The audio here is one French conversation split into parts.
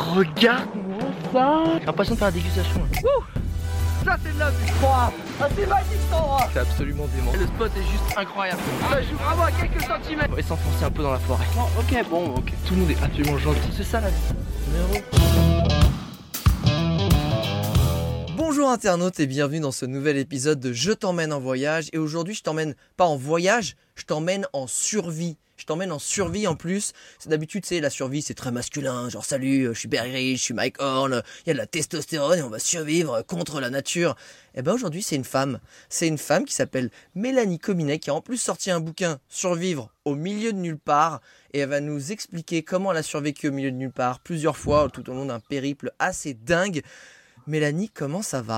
Regarde-moi ça. J'ai l'impression de faire la dégustation. Ça c'est de la vue. Ah, c'est magique cet endroit. C'est absolument dément. Le spot est juste incroyable. Ça joue vraiment à quelques centimètres. On va s'enfoncer un peu dans la forêt. Ok. Tout le monde est absolument gentil. C'est ça la vie. Bonjour internautes et bienvenue dans ce nouvel épisode de Je t'emmène en voyage. Et aujourd'hui je t'emmène pas en voyage, je t'emmène en survie. Je t'emmène en survie en plus. C'est d'habitude, c'est la survie, c'est très masculin. Genre salut, je suis Barry Rich, je suis Mike Horn, il y a de la testostérone et on va survivre contre la nature. Et ben aujourd'hui c'est une femme. C'est une femme qui s'appelle Mélanie Cominet qui a en plus sorti un bouquin Survivre au milieu de nulle part. Et elle va nous expliquer comment elle a survécu au milieu de nulle part plusieurs fois tout au long d'un périple assez dingue. Mélanie, comment ça va ?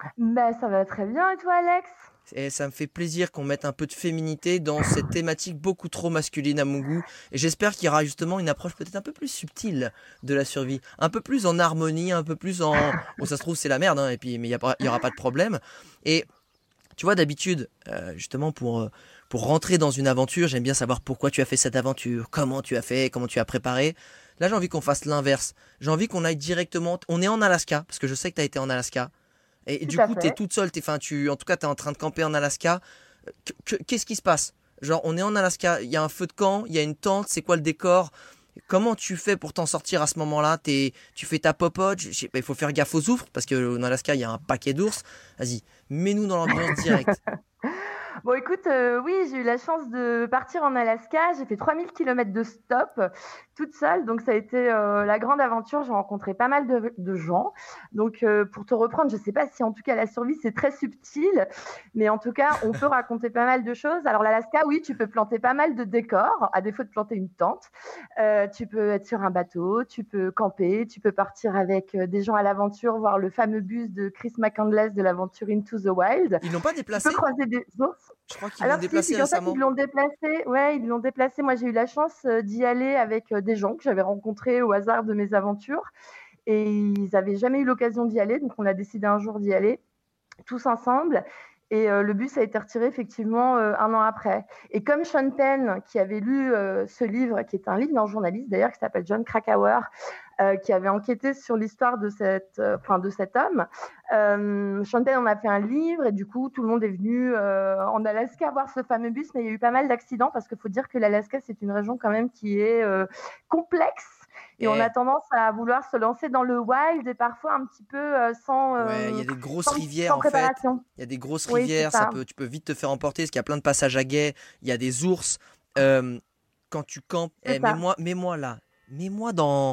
Ça va très bien et toi Alex ? Et ça me fait plaisir qu'on mette un peu de féminité dans cette thématique beaucoup trop masculine à mon goût. Et j'espère qu'il y aura justement une approche peut-être un peu plus subtile de la survie. Un peu plus en harmonie, un peu plus en... Bon, ça se trouve, c'est la merde, hein, et puis, mais il y aura pas de problème. Et tu vois, d'habitude, justement, pour rentrer dans une aventure, j'aime bien savoir pourquoi tu as fait cette aventure, comment tu as fait, comment tu as préparé. Là, j'ai envie qu'on fasse l'inverse. J'ai envie qu'on aille directement... On est en Alaska, parce que je sais que tu as été en Alaska. Et du coup, tu es toute seule, en tout cas, tu es en train de camper en Alaska. Qu'est-ce qui se passe ? Genre, on est en Alaska, il y a un feu de camp, il y a une tente, c'est quoi le décor ? Comment tu fais pour t'en sortir à ce moment-là ? Tu fais ta popote, il faut faire gaffe aux ours, parce qu'en Alaska, il y a un paquet d'ours. Vas-y, mets-nous dans l'ambiance directe. Bon écoute, oui, j'ai eu la chance de partir en Alaska. J'ai fait 3000 km de stop toute seule. Donc ça a été la grande aventure. J'ai rencontré pas mal de gens. Donc pour te reprendre, je sais pas si en tout cas la survie c'est très subtil. Mais en tout cas, on peut raconter pas mal de choses. Alors l'Alaska, oui, tu peux planter pas mal de décors. À défaut de planter une tente. Tu peux être sur un bateau, tu peux camper. Tu peux partir avec des gens à l'aventure, voir le fameux bus de Chris McCandless de l'aventure Into the Wild. Ils l'ont pas déplacé ? Tu peux croiser des ours. Je crois qu'ils l'ont déplacé récemment. Ils l'ont déplacé. Ouais, ils l'ont déplacé. Moi, j'ai eu la chance d'y aller avec des gens que j'avais rencontrés au hasard de mes aventures. Et ils n'avaient jamais eu l'occasion d'y aller. Donc, on a décidé un jour d'y aller tous ensemble. Et le bus a été retiré effectivement un an après. Et comme Sean Penn, qui avait lu ce livre, qui est un livre d'un journaliste d'ailleurs, qui s'appelle Jon Krakauer, qui avait enquêté sur l'histoire de cet homme. Sean Penn en a fait un livre et du coup, tout le monde est venu en Alaska voir ce fameux bus, mais il y a eu pas mal d'accidents parce qu'il faut dire que l'Alaska, c'est une région quand même qui est complexe. Et on a tendance à vouloir se lancer dans le wild et parfois un petit peu sans il y a des grosses rivières sans en fait. préparation. Il y a des grosses rivières, tu peux vite te faire emporter parce qu'il y a plein de passages à guet. Il y a des ours. Quand tu campes, mets-moi là. Mets-moi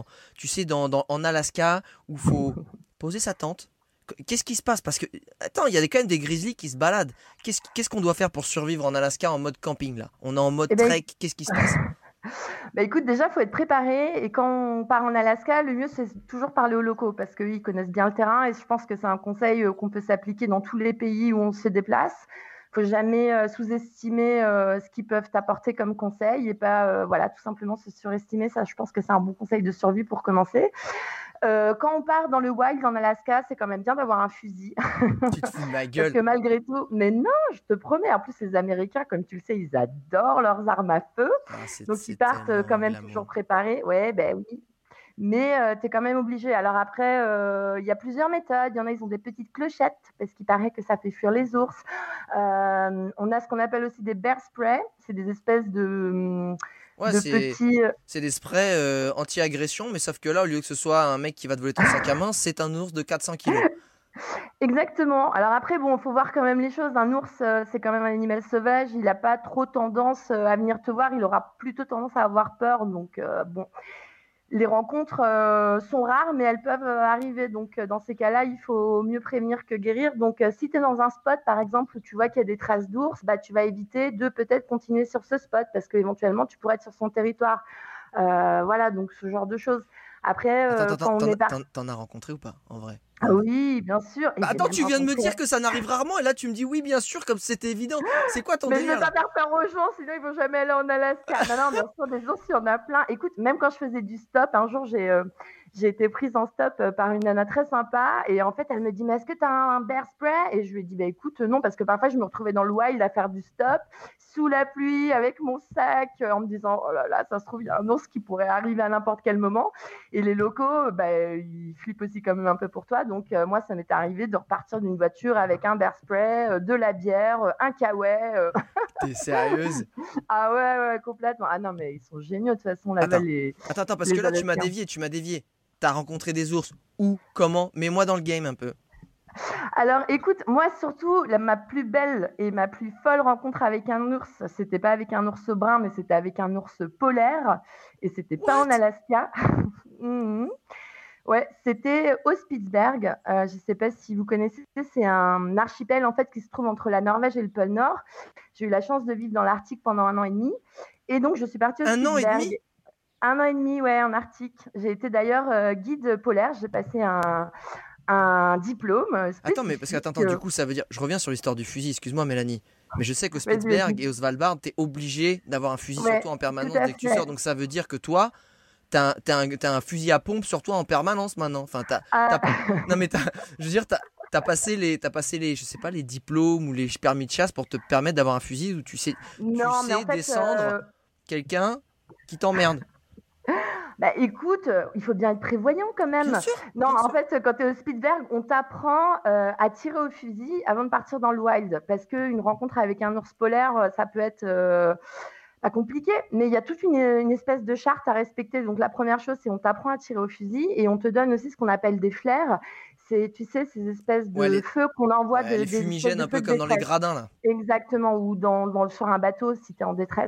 en Alaska où il faut poser sa tente. Qu'est-ce qui se passe ? Parce que, attends, il y a quand même des grizzlies qui se baladent. Qu'est-ce qu'on doit faire pour survivre en Alaska en mode camping là ? On est en mode trek, qu'est-ce qui se passe ? Écoute, déjà, il faut être préparé. Et quand on part en Alaska, le mieux, c'est toujours parler aux locaux parce qu'eux, ils connaissent bien le terrain. Et je pense que c'est un conseil qu'on peut s'appliquer dans tous les pays où on se déplace. Il ne faut jamais sous-estimer ce qu'ils peuvent t'apporter comme conseil et pas tout simplement se surestimer. Ça, je pense que c'est un bon conseil de survie pour commencer. Quand on part dans le wild en Alaska, c'est quand même bien d'avoir un fusil. Tu te fous de ma gueule. Parce que malgré tout, mais non, je te promets, en plus les Américains, comme tu le sais, ils adorent leurs armes à feu. Donc ils partent quand même toujours préparés. Ouais, oui. Mais tu es quand même obligé. Alors après, il y a plusieurs méthodes. Il y en a, ils ont des petites clochettes parce qu'il paraît que ça fait fuir les ours. On a ce qu'on appelle aussi des bear spray. C'est des espèces de petits... C'est des sprays anti-agression, mais sauf que là, au lieu que ce soit un mec qui va te voler ton sac à main, c'est un ours de 400 kilos. Exactement. Alors après, il faut voir quand même les choses. Un ours, c'est quand même un animal sauvage. Il n'a pas trop tendance à venir te voir. Il aura plutôt tendance à avoir peur. Donc, les rencontres sont rares, mais elles peuvent arriver. Donc, dans ces cas-là, il faut mieux prévenir que guérir. Donc, si tu es dans un spot, par exemple, où tu vois qu'il y a des traces d'ours, tu vas éviter de peut-être continuer sur ce spot parce qu'éventuellement, tu pourrais être sur son territoire. Donc ce genre de choses. Après, quand on est parti... T'en as rencontré ou pas, en vrai ? Ah oui, bien sûr. Attends, tu viens de me dire que ça n'arrive rarement et là tu me dis oui, bien sûr, comme c'était évident. C'est quoi ton délire ? Mais je vais pas faire peur aux gens, sinon ils vont jamais aller en Alaska. Non, bien sûr, des ours, il y en a plein. Écoute, même quand je faisais du stop, un jour j'ai j'ai été prise en stop par une nana très sympa. Et en fait, elle me dit, mais est-ce que tu as un bear spray? Et je lui ai dit, bah écoute, non, parce que parfois, je me retrouvais dans le wild à faire du stop, sous la pluie, avec mon sac, en me disant, oh là là, ça se trouve, il y a un ours qui pourrait arriver à n'importe quel moment. Et les locaux, ils flippent aussi quand même un peu pour toi. Donc, moi, ça m'est arrivé de repartir d'une voiture avec un bear spray, de la bière, un kawaii. T'es sérieuse? Ah ouais, complètement. Ah non, mais ils sont géniaux de toute façon, là-bas, Attends, parce les que là, tu m'as Alaskiens. dévié. T'as rencontré des ours. Où? Comment? Mets-moi dans le game un peu. Alors, écoute, moi surtout, ma plus belle et ma plus folle rencontre avec un ours, c'était pas avec un ours brun, mais c'était avec un ours polaire, et c'était pas en What? Alaska. Mhm. Ouais, c'était au Spitzberg. Je sais pas si vous connaissez, c'est un archipel en fait qui se trouve entre la Norvège et le pôle Nord. J'ai eu la chance de vivre dans l'Arctique pendant 1 an et demi, et donc je suis partie au 1 an et Spitzberg. demi? 1 an et demi, ouais, en Arctique. J'ai été d'ailleurs guide polaire. J'ai passé un diplôme Attends, mais parce que, spécifique. attends, du coup, ça veut dire. Je reviens sur l'histoire du fusil, excuse-moi, Mélanie. Mais je sais qu'au Vas-y, Spitzberg vas-y. et au Svalbard, t'es obligé d'avoir un fusil sur Ouais, toi en tout permanence à dès que tu fait. sors. Donc ça veut dire que toi, t'as un fusil à pompe sur toi en permanence maintenant. Enfin, Ah, non, mais je veux dire, t'as passé les, je sais pas, les diplômes ou les permis de chasse pour te permettre d'avoir un fusil où tu sais non, mais en fait, descendre quelqu'un qui t'emmerde. bah, écoute, il faut bien être prévoyant quand Bien même. sûr, Non, bien en sûr. fait, quand tu es au Spitzberg, on t'apprend à tirer au fusil avant de partir dans le wild. Parce qu'une rencontre avec un ours polaire, ça peut être pas compliqué, mais il y a toute une espèce de charte à respecter. Donc la première chose, c'est on t'apprend à tirer au fusil et on te donne aussi ce qu'on appelle des flares. C'est, tu sais, ces espèces Ouais, de feux qu'on envoie, ouais, les des espèces fumigènes de un peu feux de comme dans les détresse. gradins là. Exactement, ou sur un bateau si tu es en détresse.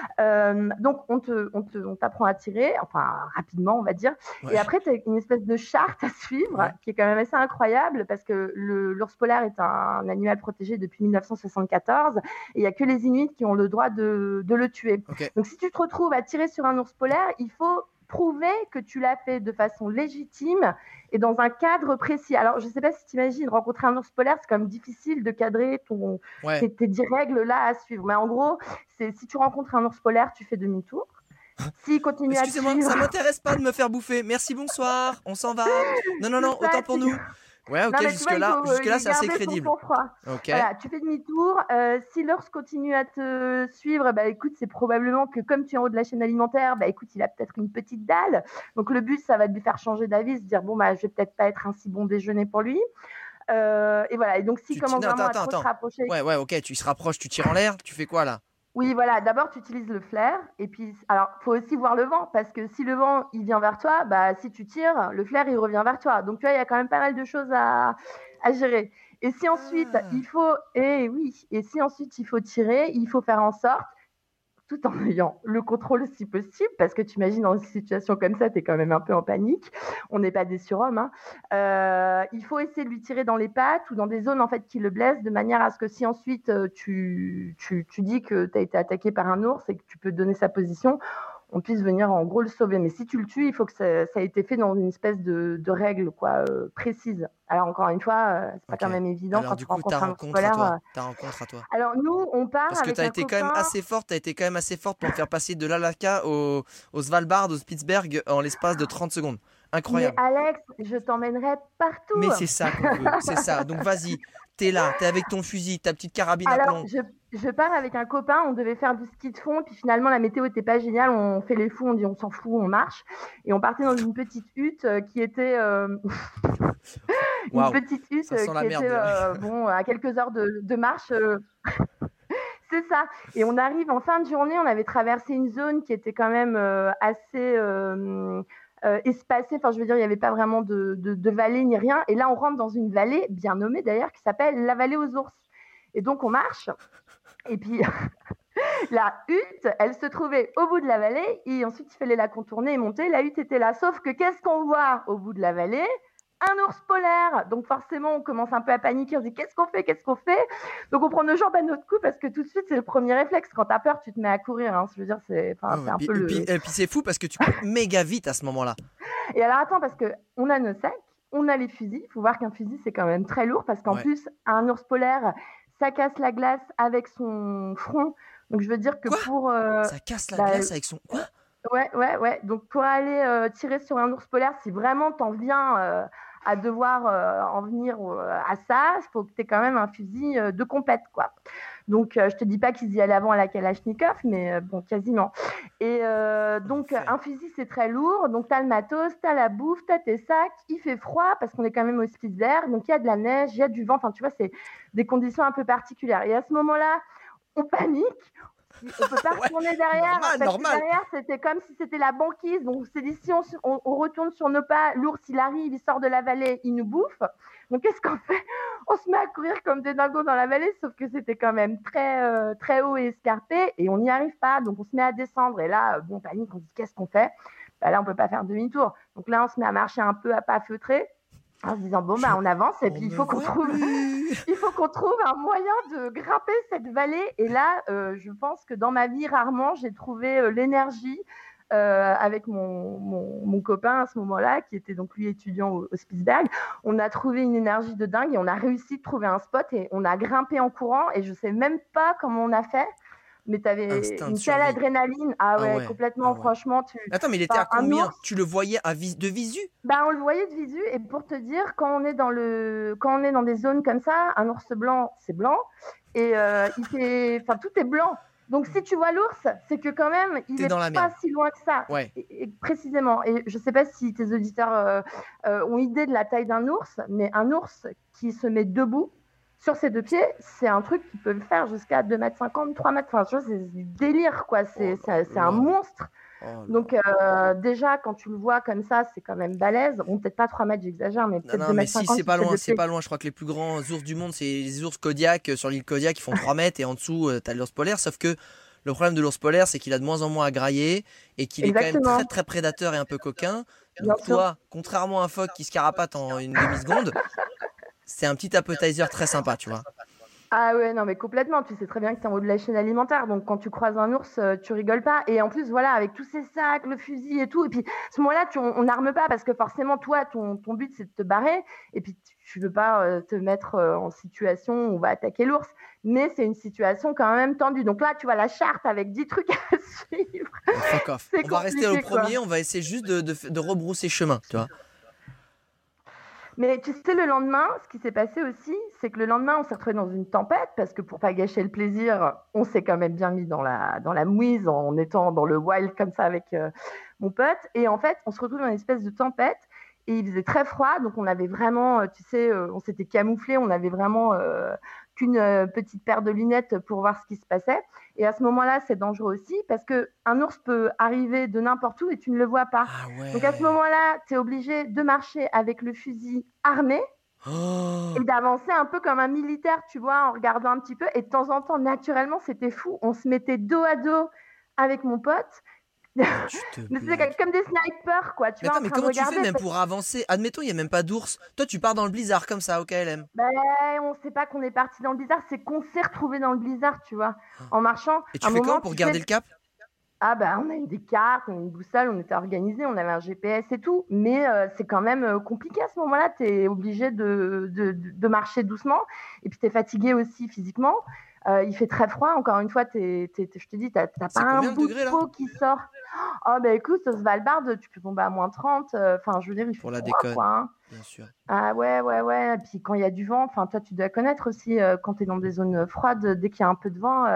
Donc, on t'apprend à tirer, enfin rapidement, on va dire. Et Ouais, après, tu as une espèce de charte à suivre ouais. qui est quand même assez incroyable parce que l'ours polaire est un animal protégé depuis 1974 et il n'y a que les Inuits qui ont le droit de le tuer. Ok. Donc, si tu te retrouves à tirer sur un ours polaire, il faut prouver que tu l'as fait de façon légitime et dans un cadre précis. Alors, je ne sais pas si tu imagines, rencontrer un ours polaire, c'est quand même difficile de cadrer Ouais. tes 10 règles là à suivre. Mais en gros, c'est si tu rencontres un ours polaire, tu fais demi-tour. S'il continue à te Excusez-moi, suivre, ça m'intéresse pas de me faire bouffer. Merci, bonsoir. On s'en va. Non, non, c'est non, ça, autant pour nous. Ouais, non, ok, mais tu vois, il faut jusque-là, c'est assez garder son crédible. sang-froid. Ok. Voilà, tu fais demi-tour. Si l'ours continue à te suivre, bah écoute, c'est probablement que comme tu es en haut de la chaîne alimentaire, bah écoute, il a peut-être une petite dalle. Donc le but, ça va lui faire changer d'avis, se dire bon bah je vais peut-être pas être un si bon déjeuner pour lui. Et voilà. Et donc s'il commence Non, vraiment à attends, trop se attends. rapprocher, Ouais, ok, tu se rapproches, tu tires en l'air, tu fais quoi là? oui, voilà. D'abord, tu utilises le flair. Et puis, alors, faut aussi voir le vent. Parce que si le vent, il vient vers toi, bah, si tu tires, le flair, il revient vers toi. Donc, tu vois, il y a quand même pas mal de choses à gérer. Et si ensuite, Ah. et si ensuite il faut tirer, il faut faire en sorte tout en ayant le contrôle si possible, parce que tu imagines dans une situation comme ça, tu es quand même un peu en panique. On n'est pas des surhommes. Hein. Il faut essayer de lui tirer dans les pattes ou dans des zones en fait qui le blessent, de manière à ce que si ensuite tu dis que tu as été attaqué par un ours et que tu peux donner sa position, on puisse venir en gros le sauver. Mais si tu le tues, il faut que ça ait été fait dans une espèce de règle précise. Alors encore une fois, c'est pas Ok. quand même évident Alors quand du tu coup, ta rencontres un ours rencontre à polaire. toi. Ta rencontre à toi. Alors nous, on part Parce que avec t'as un été quand même copain. assez forte, pour me faire passer de l'Alaska au Svalbard, au Spitzberg en l'espace de 30 secondes. Mais Incroyable. Alex, je t'emmènerai partout. Mais c'est ça qu'on veut, c'est ça. Donc vas-y, t'es là, t'es avec ton fusil, ta petite carabine à Alors, plomb. je pars avec un copain, on devait faire du ski de fond, puis finalement la météo était pas géniale, on fait les fous, on dit on s'en fout, on marche. Et on partait dans une petite hutte qui était une Waouh, petite hutte ça sent la qui merde était déjà. bon à quelques heures de marche. C'est ça. Et on arrive en fin de journée, on avait traversé une zone qui était quand même assez espacée. Enfin, je veux dire, il n'y avait pas vraiment de vallée ni rien. Et là, on rentre dans une vallée, bien nommée d'ailleurs, qui s'appelle la vallée aux ours. Et donc, on marche. Et puis, la hutte, elle se trouvait au bout de la vallée. Et ensuite, il fallait la contourner et monter. La hutte était là. Sauf que qu'est-ce qu'on voit au bout de la vallée? Un ours polaire. Donc forcément, on commence un peu à paniquer. On se dit, qu'est-ce qu'on fait? Qu'est-ce qu'on fait? Donc on prend nos jambes à notre cou parce que tout de suite, c'est le premier réflexe. Quand t'as peur, tu te mets à courir. Hein. Je veux dire, c'est Ouais, un peu le... et puis c'est fou parce que tu cours méga vite à ce moment-là. Et alors attends, parce qu'on a nos sacs, on a les fusils. Il faut voir qu'un fusil, c'est quand même très lourd parce qu'en Ouais. plus, un ours polaire, ça casse la glace avec son front. Donc je veux dire que Quoi? pour... Ça casse la bah, glace avec son... Quoi? Ouais. Donc pour aller tirer sur un ours polaire, si vraiment t'en viens à devoir en venir à ça, il faut que tu aies quand même un fusil de compète, quoi. Donc je te dis pas qu'ils y allaient avant à la Kalachnikov, mais bon, quasiment. Et donc L'enfer. un fusil, c'est très lourd. Donc tu as le matos, tu as la bouffe, tu as tes sacs. Il fait froid parce qu'on est quand même au Spitsberg. Donc il y a de la neige, il y a du vent. Enfin, tu vois, c'est des conditions un peu particulières. Et à ce moment-là, on panique. On peut pas Ouais, retourner derrière parce que normal. derrière c'était comme si c'était la banquise. Donc c'est dit si on retourne sur nos pas, l'ours il arrive, il sort de la vallée, il nous bouffe. Donc qu'est-ce qu'on fait? On se met à courir comme des dingos dans la vallée, sauf que c'était quand même très haut et escarpé et on n'y arrive pas. Donc on se met à descendre et là bon panique, on se dit qu'est-ce qu'on fait? Bah, là on peut pas faire demi-tour. Donc là on se met à marcher un peu à pas feutrés en se disant bon bah on avance et puis il faut qu'on trouve un moyen de grimper cette vallée. Et là je pense que dans ma vie rarement j'ai trouvé l'énergie avec mon copain à ce moment-là qui était donc lui étudiant au Spitsberg. On a trouvé une énergie de dingue et on a réussi de trouver un spot et on a grimpé en courant et je sais même pas comment on a fait. Mais tu avais Instinct de une telle survie. adrénaline. Ah Ah ouais, ouais. complètement. Ah ouais. Franchement, Attends, mais il était à un combien? ours, Tu le voyais de visu? bah, on le voyait de visu. Et pour te dire, quand on est dans des zones comme ça, un ours blanc, c'est blanc. Et tout est blanc. Donc si tu vois l'ours, c'est que quand même, il T'es n'est dans la pas merde. si loin que ça. Ouais. Et précisément. Et je ne sais pas si tes auditeurs ont idée de la taille d'un ours, mais un ours qui se met debout sur ses deux pieds, c'est un truc qui peut le faire jusqu'à 2,50 m, 3 mètres. Enfin, tu vois, c'est du délire, quoi. C'est un monstre. Oh là Donc déjà, quand tu le vois comme ça, c'est quand même balèze. Bon, peut-être pas 3 mètres, j'exagère, mais peut-être Non, 2,50 mais m si, sur c'est pas ses loin, deux c'est pieds. pas loin. Je crois que les plus grands ours du monde, c'est les ours Kodiak sur l'île Kodiak qui font 3 mètres et en dessous, t'as l'ours polaire. Sauf que le problème de l'ours polaire, c'est qu'il a de moins en moins à grailler et qu'il est quand même Exactement, très très prédateur et un peu coquin. bien Donc sûr. toi, contrairement à un phoque qui se carapate en une demi-seconde, c'est un petit appetizer très sympa, tu vois. Ah ouais, non, mais complètement. Tu sais très bien que tu es en haut de la chaîne alimentaire. Donc, quand tu croises un ours, tu rigoles pas. Et en plus, voilà, avec tous ces sacs, le fusil et tout. Et puis, à ce moment-là, on n'arme pas parce que forcément, toi, ton but, c'est de te barrer. Et puis, tu veux pas te mettre en situation où on va attaquer l'ours. Mais c'est une situation quand même tendue. Donc là, tu vois la charte avec 10 trucs à suivre. Oh, fuck off. C'est On va rester au compliqué, quoi. premier, on va essayer juste de rebrousser chemin, tu vois. Mais tu sais, le lendemain, ce qui s'est passé aussi, c'est que le lendemain, on s'est retrouvé dans une tempête parce que pour pas gâcher le plaisir, on s'est quand même bien mis dans la mouise en étant dans le wild comme ça avec mon pote. Et en fait, on se retrouve dans une espèce de tempête et il faisait très froid. Donc, on avait vraiment, tu sais, on s'était camouflé, on avait vraiment qu'une petite paire de lunettes pour voir ce qui se passait. Et à ce moment-là, c'est dangereux aussi parce qu'un ours peut arriver de n'importe où et tu ne le vois pas. Ah Donc à ce ouais. moment-là, tu es obligé de marcher avec le fusil armé Oh. et d'avancer un peu comme un militaire, tu vois, en regardant un petit peu. Et de temps en temps, naturellement, c'était fou. On se mettait dos à dos avec mon pote. Mais tu te Mais c'était blagues. comme des snipers, quoi, tu Mais vois, attends, en mais train de comment tu fais regarder. même pour avancer? Admettons, il n'y a même pas d'ours. Toi, tu pars dans le blizzard comme ça, au KLM. Ben, on sait pas qu'on est parti dans le blizzard, c'est qu'on s'est retrouvé dans le blizzard, tu vois, en marchant. Et À tu un fais comment moment, pour tu garder sais, le cap? ah bah on a eu des cartes, on a eu une boussole, on était organisé, on avait un GPS et tout, mais c'est quand même compliqué à ce moment-là, tu es obligé de marcher doucement, et puis tu es fatigué aussi physiquement. Il fait très froid, encore une fois, je te dis, t'as pas C'est un combien de bout de degrés là? peau qui sort. Oh bah écoute, Svalbard, tu peux tomber à -30, enfin je veux dire, il fait Pour la froid déconne, quoi, hein. bien sûr. Ah ouais, et puis quand il y a du vent, enfin toi tu dois connaître aussi, quand tu es dans des zones froides, dès qu'il y a un peu de vent,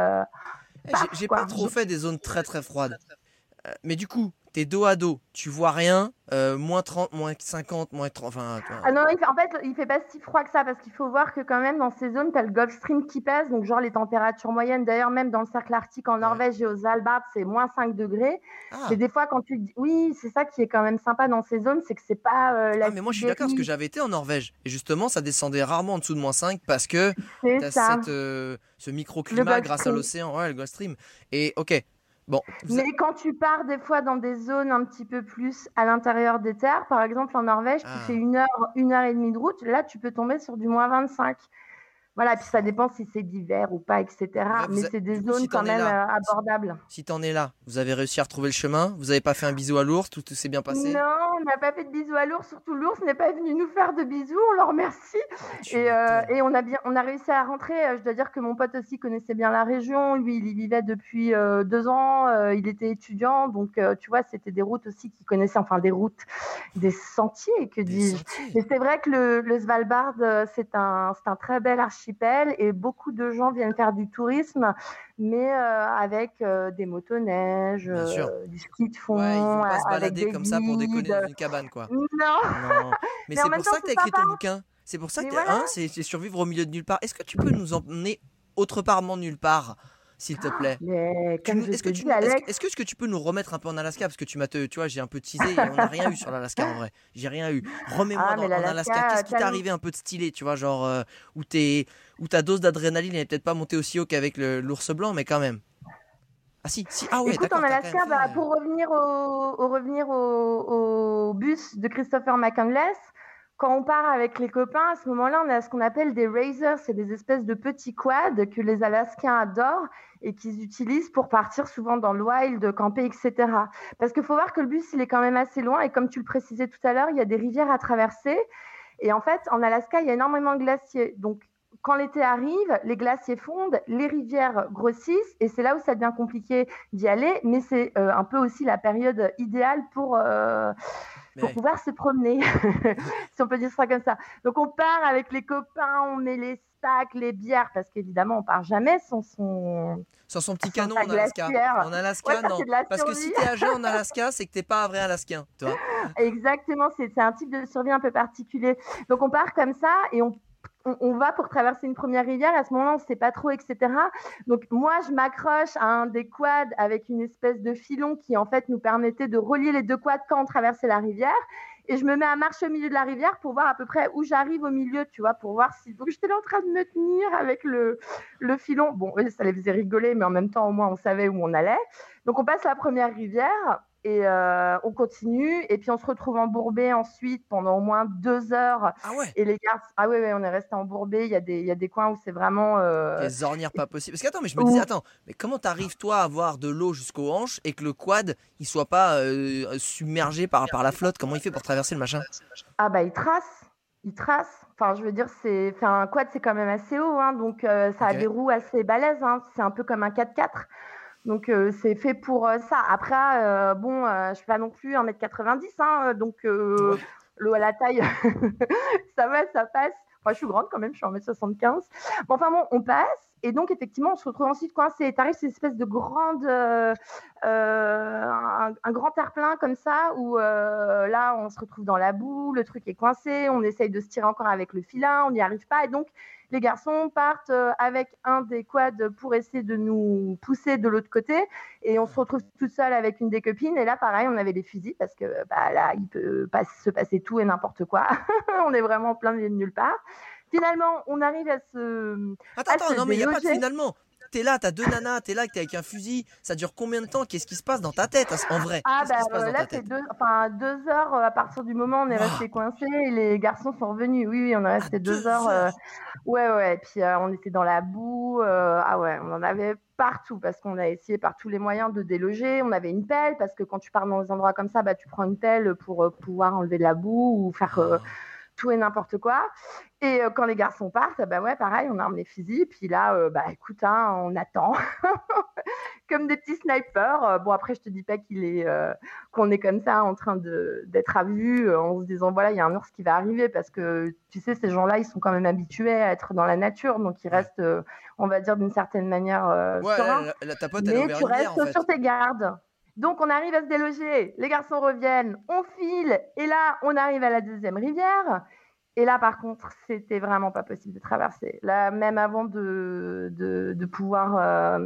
paf J'ai pas quoi. trop fait des zones très très froides. Mais du coup, t'es dos à dos, tu vois rien, -30, -50, -30, enfin, Ah non, en fait, il fait pas si froid que ça parce qu'il faut voir que quand même dans ces zones, tu as le Gulf Stream qui passe, donc genre les températures moyennes. D'ailleurs, même dans le cercle arctique en ouais. Norvège et aux Svalbard, c'est -5 degrés. Mais Ah, des fois, quand tu dis, oui, c'est ça qui est quand même sympa dans ces zones, c'est que c'est pas la mais moi je suis d'accord parce que Sibérie, j'avais été en Norvège et justement ça descendait rarement en dessous de -5 parce que c'est t'as ça, ce le microclimat Gulf grâce à Stream. l'océan, ouais, le Gulf Stream. Et ok, bon, Mais quand tu pars des fois dans des zones un petit peu plus à l'intérieur des terres, par exemple en Norvège, tu fais ah, 1 heure et demie de route, là tu peux tomber sur du -25. Voilà, puis ça oh. dépend si c'est d'hiver ou pas, etc. Bref, Mais c'est des du coup zones si quand t'en es même là, abordables. si t'en es là, vous avez réussi à retrouver le chemin, vous avez pas fait un bisou à l'ours, tout s'est bien passé? Non, on n'a pas fait de bisous à l'ours, surtout l'ours n'est pas venu nous faire de bisous, on le remercie. Tu Et, m'étonnes. et on a réussi à rentrer. Je dois dire que mon pote aussi connaissait bien la région. Lui, il y vivait depuis 2 ans. Il était étudiant, donc tu vois, c'était des routes aussi qu'il connaissait, enfin des routes, des sentiers, que Des dis-je. sentiers. Mais c'est vrai que le Svalbard, c'est un très bel archipel et beaucoup de gens viennent faire du tourisme, mais avec des motoneiges, Bien sûr. du ski de Ouais, ils fond, vont pas se avec balader des comme ça pour déconner guides. dans une cabane, quoi. Non, Non. Mais mais en c'est même pour temps, ça que c'est t'as écrit ton sympa. bouquin. C'est pour ça Mais que voilà. c'est survivre au milieu de nulle part. Est-ce que tu peux nous emmener autre part nulle part, s'il te plaît? Mais comme je Est-ce te que dis, Alex, est-ce que tu peux nous remettre un peu en Alaska? Parce que tu vois, j'ai un peu teasé et on n'a rien eu sur l'Alaska en vrai. J'ai rien eu. Remets-moi mais en Alaska. l'Alaska, Qu'est-ce qui t'est arrivé un peu de stylé, tu vois, genre où ta dose d'adrénaline n'est peut-être pas montée aussi haut qu'avec l'ours blanc, mais quand même. Ah si, si. Ah ouais, écoute, en d'accord, t'as quand Alaska, même fait. pour revenir au bus de Christopher McCandless, quand on part avec les copains, à ce moment-là, on a ce qu'on appelle des razors, c'est des espèces de petits quads que les Alaskiens adorent et qu'ils utilisent pour partir souvent dans le wild, camper, etc. Parce qu'il faut voir que le bus, il est quand même assez loin et comme tu le précisais tout à l'heure, il y a des rivières à traverser. Et en fait, en Alaska, il y a énormément de glaciers. Donc, quand l'été arrive, les glaciers fondent, les rivières grossissent, et c'est là où ça devient compliqué d'y aller. Mais c'est un peu aussi la période idéale pour Ouais. pouvoir se promener, si on peut dire ça comme ça. Donc, on part avec les copains, on met les sacs, les bières, parce qu'évidemment, on part jamais Sans son petit sans canon sa en Alaska. glacière. En Ouais, Alaska, ça, non. c'est de la Parce que si survie. t'es âgé en Alaska, c'est que t'es pas un vrai Alaskien, tu vois. Exactement, c'est un type de survie un peu particulier. Donc on part comme ça et on va pour traverser une première rivière. À ce moment-là, on ne sait pas trop, etc. Donc moi, je m'accroche à un des quads avec une espèce de filon qui en fait nous permettait de relier les deux quads quand on traversait la rivière. Et je me mets à marcher au milieu de la rivière pour voir à peu près où j'arrive au milieu, tu vois, pour voir si. Donc j'étais là en train de me tenir avec le filon. Bon, ça les faisait rigoler, mais en même temps, au moins, on savait où on allait. Donc on passe la première rivière. Et on continue, et puis on se retrouve embourbé ensuite pendant au moins 2 heures. Ah ouais. Et les gardes, ah ouais, on est resté embourbé. Il y a des coins où c'est vraiment. Les ornières pas possible. Parce qu'attends, mais je me disais, attends, mais comment t'arrives toi à avoir de l'eau jusqu'aux hanches et que le quad il soit pas submergé par la flotte? Comment il fait pour traverser le machin? Ah bah il trace. Enfin, je veux dire, un quad, c'est quand même assez haut, hein, donc ça a Ok. des roues assez balèzes. Hein, c'est un peu comme un 4x4. Donc c'est fait pour ça. Après, je fais pas non plus 1m90, hein, donc Ouais. l'eau à la taille, ça va, ça passe. Enfin, je suis grande quand même, je suis 1m75. Bon, enfin bon, on passe. Et donc, effectivement, on se retrouve ensuite coincé. T'arrives, c'est une espèce de grande, un grand terre-plein comme ça, où là, on se retrouve dans la boue, le truc est coincé, on essaye de se tirer encore avec le filin, on n'y arrive pas. Et donc, les garçons partent avec un des quads pour essayer de nous pousser de l'autre côté. Et on se retrouve tout seul avec une des copines. Et là, pareil, on avait des fusils parce que là, il peut pas se passer tout et n'importe quoi. On est vraiment en plein milieu de nulle part. Finalement, on arrive à Attends, se non mais y a pas de déloger. finalement. T'es là, t'as deux nanas, t'es là, t'es avec un fusil. Ça dure combien de temps? Qu'est-ce qui se passe dans ta tête en vrai? Ah Qu'est-ce qui se passe dans là, ta c'est tête? 2 heures à partir du moment où on est Waouh. resté coincés et les garçons sont revenus. Oui, oui, on est À resté 2 heures. 2 heures. Ouais. Puis on était dans la boue. Ah ouais, on en avait partout parce qu'on a essayé par tous les moyens de déloger. On avait une pelle parce que quand tu pars dans des endroits comme ça, tu prends une pelle pour pouvoir enlever de la boue ou faire tout et n'importe quoi. Et quand les garçons partent, ouais, pareil, on arme les fusils. Puis là, écoute, hein, on attend comme des petits snipers. Bon, après, je te dis pas qu'on est comme ça en train d'être à vue en se disant, voilà, il y a un ours qui va arriver parce que, tu sais, ces gens-là, ils sont quand même habitués à être dans la nature. Donc, ils Ouais. restent, on va dire, d'une certaine manière Ouais, sereins. ta pote elle a Mais ouvert tu une bière en restes fait. sur tes gardes. Donc, on arrive à se déloger. Les garçons reviennent, on file. Et là, on arrive à la deuxième rivière. Et là, par contre, c'était vraiment pas possible de traverser. Là, même avant de pouvoir.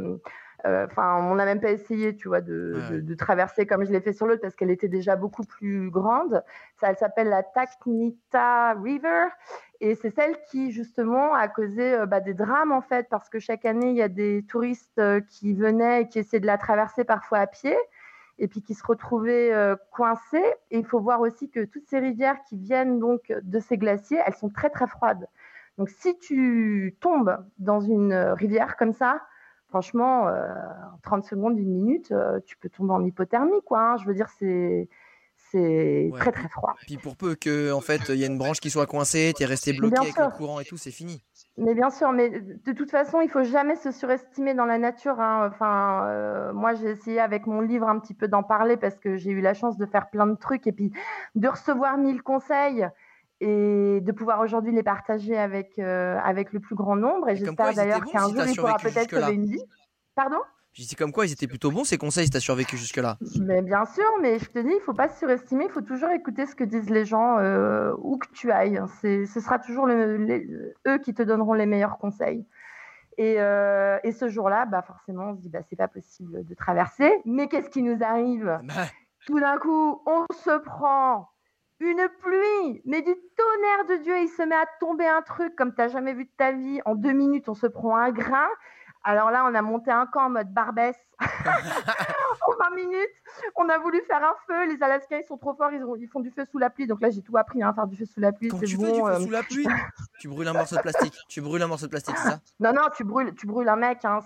On n'a même pas essayé, tu vois, Ouais. de traverser comme je l'ai fait sur l'autre parce qu'elle était déjà beaucoup plus grande. Ça, elle s'appelle la Taknita River. Et c'est celle qui, justement, a causé des drames, en fait, parce que chaque année, il y a des touristes qui venaient et qui essaient de la traverser parfois à pied et puis qui se retrouvaient coincés. Et il faut voir aussi que toutes ces rivières qui viennent donc de ces glaciers, elles sont très, très froides. Donc, si tu tombes dans une rivière comme ça, franchement, en 30 secondes, 1 minute, tu peux tomber en hypothermie, quoi. Hein. Je veux dire, C'est Ouais, très très froid. puis pour peu que en fait il y a une branche qui soit coincée, t'es resté bloqué Bien avec le sûr. courant et tout, c'est fini. Mais bien sûr, mais de toute façon, il faut jamais se surestimer dans la nature, hein. Enfin, moi, j'ai essayé avec mon livre un petit peu d'en parler parce que j'ai eu la chance de faire plein de trucs et puis de recevoir 1000 conseils et de pouvoir aujourd'hui les partager avec le plus grand nombre et Et comme quoi j'espère ils étaient d'ailleurs bons qu'un si jour, t'as il pourra survécu peut-être sauver jusque-là. une vie. Pardon? Je dis comme quoi ils étaient plutôt bons ces conseils si t'as survécu jusque-là. Mais bien sûr, mais je te dis, il faut pas se surestimer, il faut toujours écouter ce que disent les gens, où que tu ailles. Ce sera toujours eux qui te donneront les meilleurs conseils. Et ce jour-là, bah forcément, on se dit, bah, c'est pas possible de traverser. Mais qu'est-ce qui nous arrive? Bah, Tout d'un coup, on se prend une pluie, mais du tonnerre de Dieu, il se met à tomber un truc comme tu n'as jamais vu de ta vie. En 2 minutes, on se prend un grain. Alors là, on a monté un camp en mode Barbès. En 20 minutes, on a voulu faire un feu. Les Alaskains, ils sont trop forts, ils font du feu sous la pluie. Donc là, j'ai tout appris, hein, faire du feu sous la pluie, quand c'est tu fais du bon. feu sous la pluie, tu brûles un morceau de plastique. Tu brûles un morceau de plastique, c'est ça? Non, non, tu brûles un mec. Hein,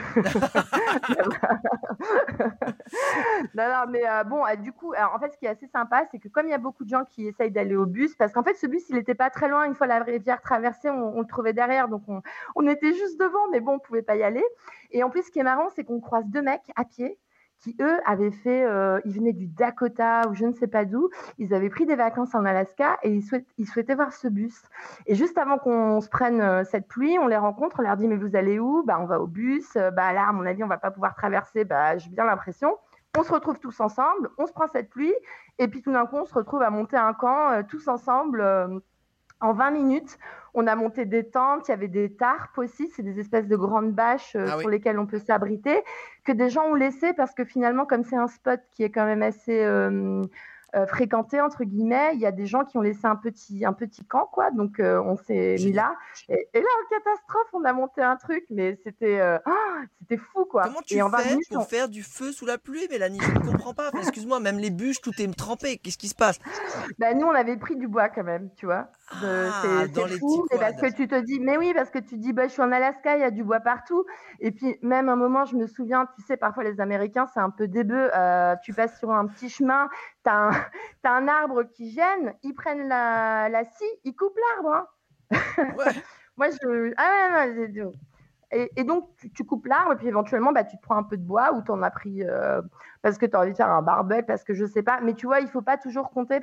Non, non, mais bon, du coup, alors, en fait, ce qui est assez sympa, c'est que comme il y a beaucoup de gens qui essayent d'aller au bus, parce qu'en fait, ce bus, il n'était pas très loin. Une fois la rivière traversée, on le trouvait derrière, donc on était juste devant, mais bon, on pouvait pas y aller. Et en plus, ce qui est marrant, c'est qu'on croise deux mecs à pied qui, eux, avaient fait, ils venaient du Dakota ou je ne sais pas d'où, ils avaient pris des vacances en Alaska et ils souhaitaient voir ce bus. Et juste avant qu'on se prenne cette pluie, on les rencontre, on leur dit mais vous allez où? Bah on va au bus, bah là à mon avis on va pas pouvoir traverser, bah j'ai bien l'impression. On se retrouve tous ensemble, on se prend cette pluie et puis tout d'un coup on se retrouve à monter un camp tous ensemble. En 20 minutes, on a monté des tentes, il y avait des tarpes aussi, c'est des espèces de grandes bâches Ah oui. sur lesquelles on peut s'abriter, que des gens ont laissé parce que finalement, comme c'est un spot qui est quand même assez fréquenté, entre guillemets, il y a des gens qui ont laissé un petit camp, quoi. Donc, on s'est mis Génial. là. Et là, en catastrophe, on a monté un truc, mais c'était fou, quoi. Comment tu Et en 20 fais minutes, pour faire du feu sous la pluie, Mélanie? Je ne comprends pas. Enfin, excuse-moi, même les bûches, tout est trempé. Qu'est-ce qui se passe? bah, nous, on avait pris du bois quand même, tu vois. Ah, dans C'est les petits fou, mais parce quads. que tu te dis, mais oui, parce que tu dis, bah, je suis en Alaska, il y a du bois partout. Et puis, même un moment, je me souviens, tu sais, parfois les Américains, c'est un peu débeux. Tu passes sur un petit chemin, t'as un, t'as un arbre qui gêne, ils prennent la scie, ils coupent l'arbre. Hein. Ouais. Moi, ah ouais, non, et donc, tu coupes l'arbre et puis éventuellement, bah, tu te prends un peu de bois ou tu en as pris parce que tu as envie de faire un barbecue, parce que je sais pas. Mais tu vois, il ne faut pas toujours compter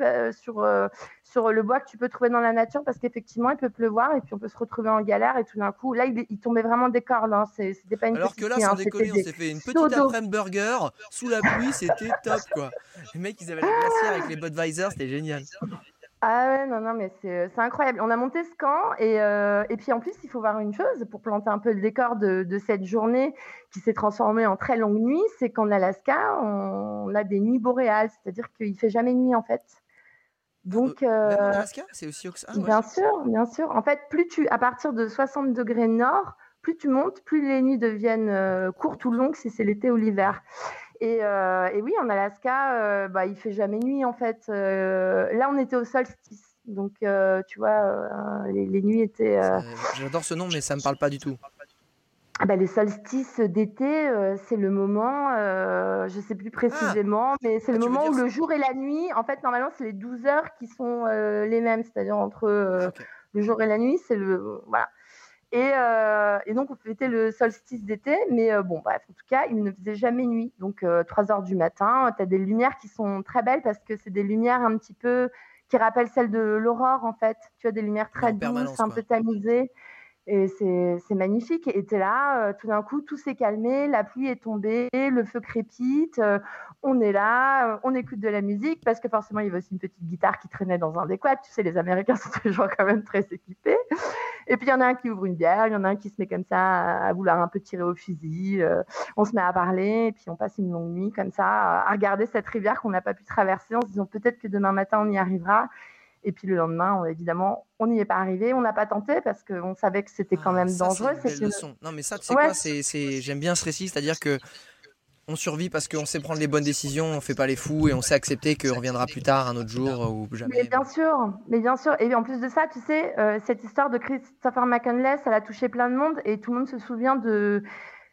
sur le bois que tu peux trouver dans la nature parce qu'effectivement, il peut pleuvoir et puis on peut se retrouver en galère et tout d'un coup, là, il tombait vraiment des cordes. Hein. C'était pas une Alors petite que là, scie, sans hein, c'était déconner, on des s'est fait une seaux petite d'eau. après-midi burger sous la pluie, c'était top quoi. Les mecs, ils avaient la glacière avec les Budweiser, c'était génial. Ah ouais, non, non, mais c'est incroyable. On a monté ce camp et puis en plus, il faut voir une chose pour planter un peu le décor de cette journée qui s'est transformée en très longue nuit, c'est qu'en Alaska, on a des nuits boréales, c'est-à-dire qu'il fait jamais nuit en fait. Donc, Même en Alaska, c'est aussi ah ouais. bien sûr, bien sûr. En fait, à partir de 60 degrés nord, plus tu montes, plus les nuits deviennent courtes ou longues si c'est l'été ou l'hiver. Et oui, en Alaska, bah, il fait jamais nuit en fait. Là, on était au solstice, donc tu vois, les nuits étaient. J'adore ce nom, mais ça me parle pas du tout. Bah, les solstices d'été, c'est le moment, je sais plus précisément, mais c'est le tu veux moment dire où le jour et la nuit, en fait, normalement, c'est les 12 heures qui sont les mêmes, c'est-à-dire entre Ok. le jour et la nuit, c'est voilà. Et donc, on fêtait le solstice d'été, mais bon, bref, en tout cas, il ne faisait jamais nuit. Donc, 3 heures du matin, tu as des lumières qui sont très belles parce que c'est des lumières un petit peu qui rappellent celles de l'aurore, en fait. Tu as des lumières très En permanence, douces, un quoi. peu tamisées. Et c'est magnifique. Et tu es là, tout d'un coup, tout s'est calmé, la pluie est tombée, le feu crépite, on est là, on écoute de la musique, parce que forcément, il y avait aussi une petite guitare qui traînait dans un des quads. Tu sais, les Américains sont toujours quand même très équipés. Et puis, il y en a un qui ouvre une bière, il y en a un qui se met comme ça à vouloir un peu tirer au fusil. On se met à parler, et puis on passe une longue nuit comme ça, à regarder cette rivière qu'on n'a pas pu traverser en se disant peut-être que demain matin, on y arrivera. Et puis le lendemain, évidemment, on n'y est pas arrivé. On n'a pas tenté parce qu'on savait que c'était quand même ça, dangereux. c'est une belle leçon. Non, mais ça, tu sais Ouais. quoi, j'aime bien ce récit, c'est-à-dire que on survit parce qu'on sait prendre les bonnes décisions, on fait pas les fous et on sait accepter qu'on reviendra plus tard, un autre jour ou Mais jamais. bien sûr, mais bien sûr. Et en plus de ça, tu sais, cette histoire de Christopher McCandless, elle a touché plein de monde et tout le monde se souvient de ce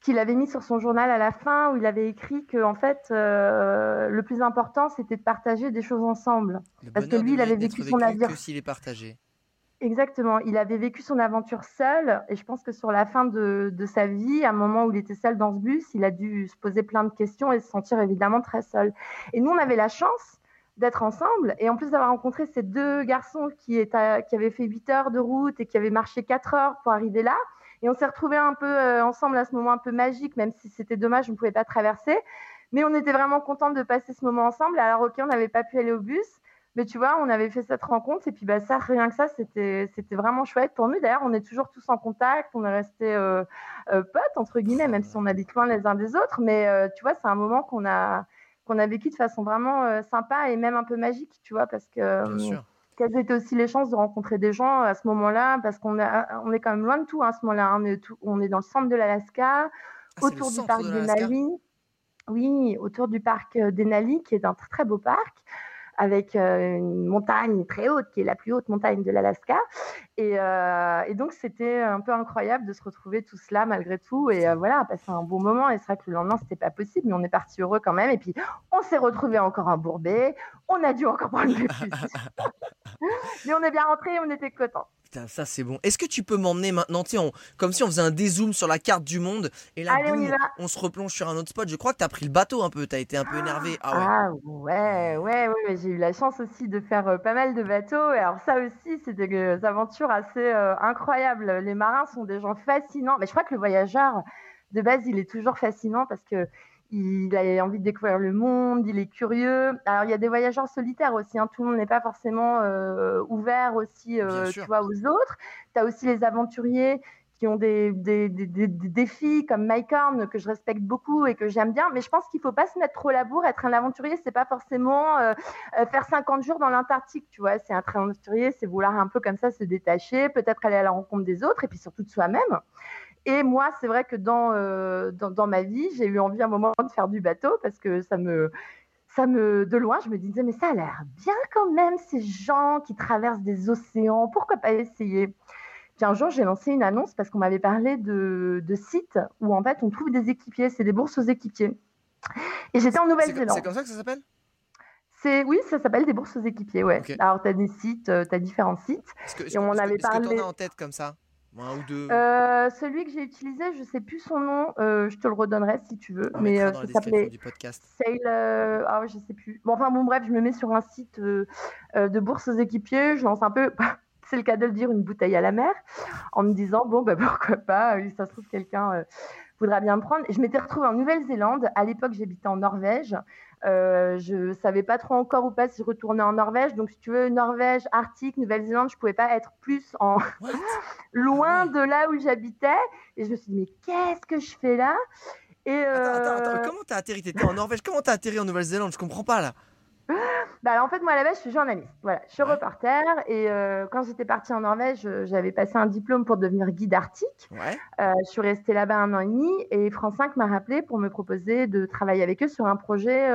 qu'il avait mis sur son journal à la fin, où il avait écrit que en fait, le plus important, c'était de partager des choses ensemble. Le Parce que bonheur lui, ne il avait mérite vécu d'être son vécu aventure. que s'il est partagé. Exactement, il avait vécu son aventure seul, et je pense que sur la fin de sa vie, à un moment où il était seul dans ce bus, il a dû se poser plein de questions et se sentir évidemment très seul. Et nous, on avait la chance d'être ensemble, et en plus d'avoir rencontré ces deux garçons qui avaient fait 8 heures de route et qui avaient marché 4 heures pour arriver là, et on s'est retrouvés un peu ensemble à ce moment un peu magique, même si c'était dommage, on ne pouvait pas traverser, mais on était vraiment contents de passer ce moment ensemble. Alors ok, on n'avait pas pu aller au bus, mais tu vois, on avait fait cette rencontre et puis bah, ça, rien que ça, c'était vraiment chouette pour nous. D'ailleurs, on est toujours tous en contact, on est restés potes, entre guillemets, même si on habite loin les uns des autres. Mais tu vois, c'est un moment qu'on a vécu de façon vraiment sympa et même un peu magique, tu vois, parce que Bien sûr. quelles étaient aussi les chances de rencontrer des gens à ce moment-là, parce qu'on est quand même loin de tout à ce moment-là. On est dans le centre de l'Alaska, Ah, c'est le autour du centre parc de l'Alaska. Denali. Oui, autour du parc Denali, qui est un très, très beau parc, avec une montagne très haute, qui est la plus haute montagne de l'Alaska. Et donc, c'était un peu incroyable de se retrouver tous là, malgré tout. Et voilà, passer un bon moment. Et c'est vrai que le lendemain, c'était pas possible, mais on est parti heureux quand même. Et puis, on s'est retrouvés encore embourbés. On a dû encore prendre le bus. Mais on est bien rentrés, on était contents. Putain, ça c'est bon. Est-ce que tu peux m'emmener maintenant, tu sais, comme si on faisait un dézoom sur la carte du monde et là, Allez, on y boum, va. on se replonge sur un autre spot. Je crois que t'as pris le bateau un peu, t'as été un peu énervé. Ah ouais. Ah ouais, j'ai eu la chance aussi de faire pas mal de bateaux. Et alors ça aussi, c'est des aventures assez incroyables. Les marins sont des gens fascinants. Mais je crois que le voyageur, de base, il est toujours fascinant parce que il a envie de découvrir le monde, il est curieux. Alors il y a des voyageurs solitaires aussi, hein. Tout le monde n'est pas forcément ouvert aussi, Bien tu sûr. vois, aux autres. Tu as aussi les aventuriers qui ont des défis comme Mike Horn, que je respecte beaucoup et que j'aime bien. Mais je pense qu'il ne faut pas se mettre trop la bourre. Être un aventurier, c'est pas forcément faire 50 jours dans l'Antarctique, tu vois. C'est un aventurier, c'est vouloir un peu comme ça se détacher, peut-être aller à la rencontre des autres et puis surtout de soi-même. Et moi, c'est vrai que dans ma vie, j'ai eu envie à un moment de faire du bateau parce que de loin, je me disais, mais ça a l'air bien quand même, ces gens qui traversent des océans. Pourquoi pas essayer? Puis un jour, j'ai lancé une annonce parce qu'on m'avait parlé de sites où en fait on trouve des équipiers, c'est des bourses aux équipiers. Et j'étais en Nouvelle-Zélande. C'est comme ça que ça s'appelle? Oui, ça s'appelle des bourses aux équipiers, ouais. Ok. Alors tu as des sites, tu as différents sites. Et on en avait Est-ce que parlé. t'en as en tête comme ça? Un ou deux? Celui que j'ai utilisé, je sais plus son nom, je te le redonnerai si tu veux. On Mais mettra dans la ça description s'appelait du podcast. Sail. Ah ouais, je sais plus. Bon, enfin bon, bref, je me mets sur un site de bourses aux équipiers, je lance un peu. C'est le cas de le dire, une bouteille à la mer, en me disant, bon, bah, pourquoi pas, ça se trouve, quelqu'un voudra bien me prendre. Et je m'étais retrouvée en Nouvelle-Zélande. À l'époque, j'habitais en Norvège. Je savais pas trop encore ou pas si je retournais en Norvège. Donc, si tu veux, Norvège, Arctique, Nouvelle-Zélande, je pouvais pas être plus loin Ah ouais. de là où j'habitais. Et je me suis dit, mais qu'est-ce que je fais là? Et Attends, comment t'as atterri? T'étais en Norvège, comment t'as atterri en Nouvelle-Zélande? Je comprends pas là. Bah, en fait, moi, à la base, je suis journaliste. Voilà, je suis Ouais. reporter. Et quand j'étais partie en Norvège, j'avais passé un diplôme pour devenir guide arctique. Ouais. Je suis restée là-bas 1 an et demi. Et France 5 m'a rappelé pour me proposer de travailler avec eux sur un projet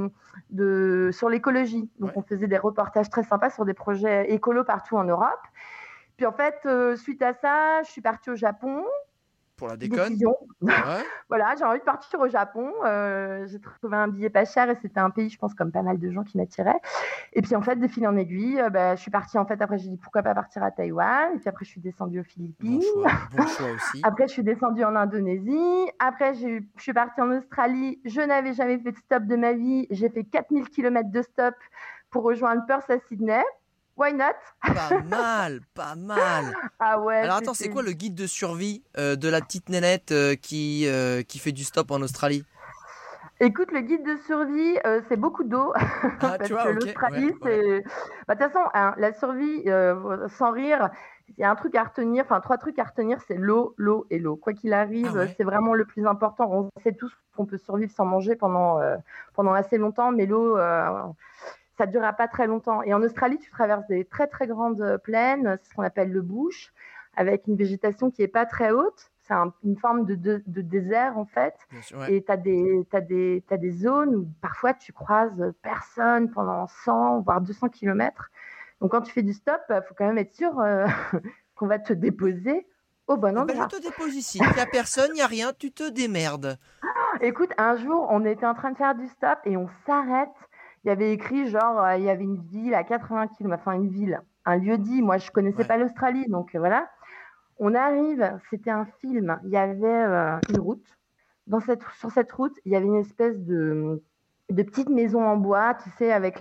sur l'écologie. Donc, Ouais. on faisait des reportages très sympas sur des projets écolos partout en Europe. Puis, en fait, suite à ça, je suis partie au Japon. Pour la déconne. Décision. Ouais. Voilà, j'ai envie de partir au Japon. J'ai trouvé un billet pas cher et c'était un pays, je pense, comme pas mal de gens qui m'attiraient. Et puis en fait, de fil en aiguille, je suis partie. En fait, après, j'ai dit pourquoi pas partir à Taïwan. Et puis après, je suis descendue aux Philippines. Bon choix aussi. Après, je suis descendue en Indonésie. Après, je suis partie en Australie. Je n'avais jamais fait de stop de ma vie. J'ai fait 4000 km de stop pour rejoindre Perth à Sydney. Why not? Pas mal, pas mal. Ah ouais. Alors attends, c'est quoi le guide de survie de la petite nénette qui fait du stop en Australie? Écoute, le guide de survie, c'est beaucoup d'eau. Ah, Parce tu vois, que ok, l'Australie, ouais, ouais. c'est. Bah, de toute façon, hein, la survie, sans rire, il y a un truc à retenir, enfin 3 trucs à retenir, c'est l'eau, l'eau et l'eau. Quoi qu'il arrive, Ah ouais. c'est vraiment le plus important. On sait tous qu'on peut survivre sans manger pendant assez longtemps, mais l'eau, ça ne durera pas très longtemps. Et en Australie, tu traverses des très très grandes plaines, c'est ce qu'on appelle le bush, avec une végétation qui n'est pas très haute. C'est une forme de désert en fait. Bien sûr, ouais. Et tu as des zones où parfois tu croises personne pendant 100 voire 200 km. Donc quand tu fais du stop, il faut quand même être sûr qu'on va te déposer au bon Eh ben, je endroit. te dépose ici. Il n'y a personne, il n'y a rien, tu te démerdes. Écoute, un jour, on était en train de faire du stop et on s'arrête. Il y avait écrit genre, il y avait une ville à 80 km, enfin une ville, un lieu-dit. Moi, je connaissais Ouais. pas l'Australie, donc voilà. On arrive, c'était un film. Il y avait une route. Sur cette route, il y avait une espèce de petite maison en bois, tu sais, avec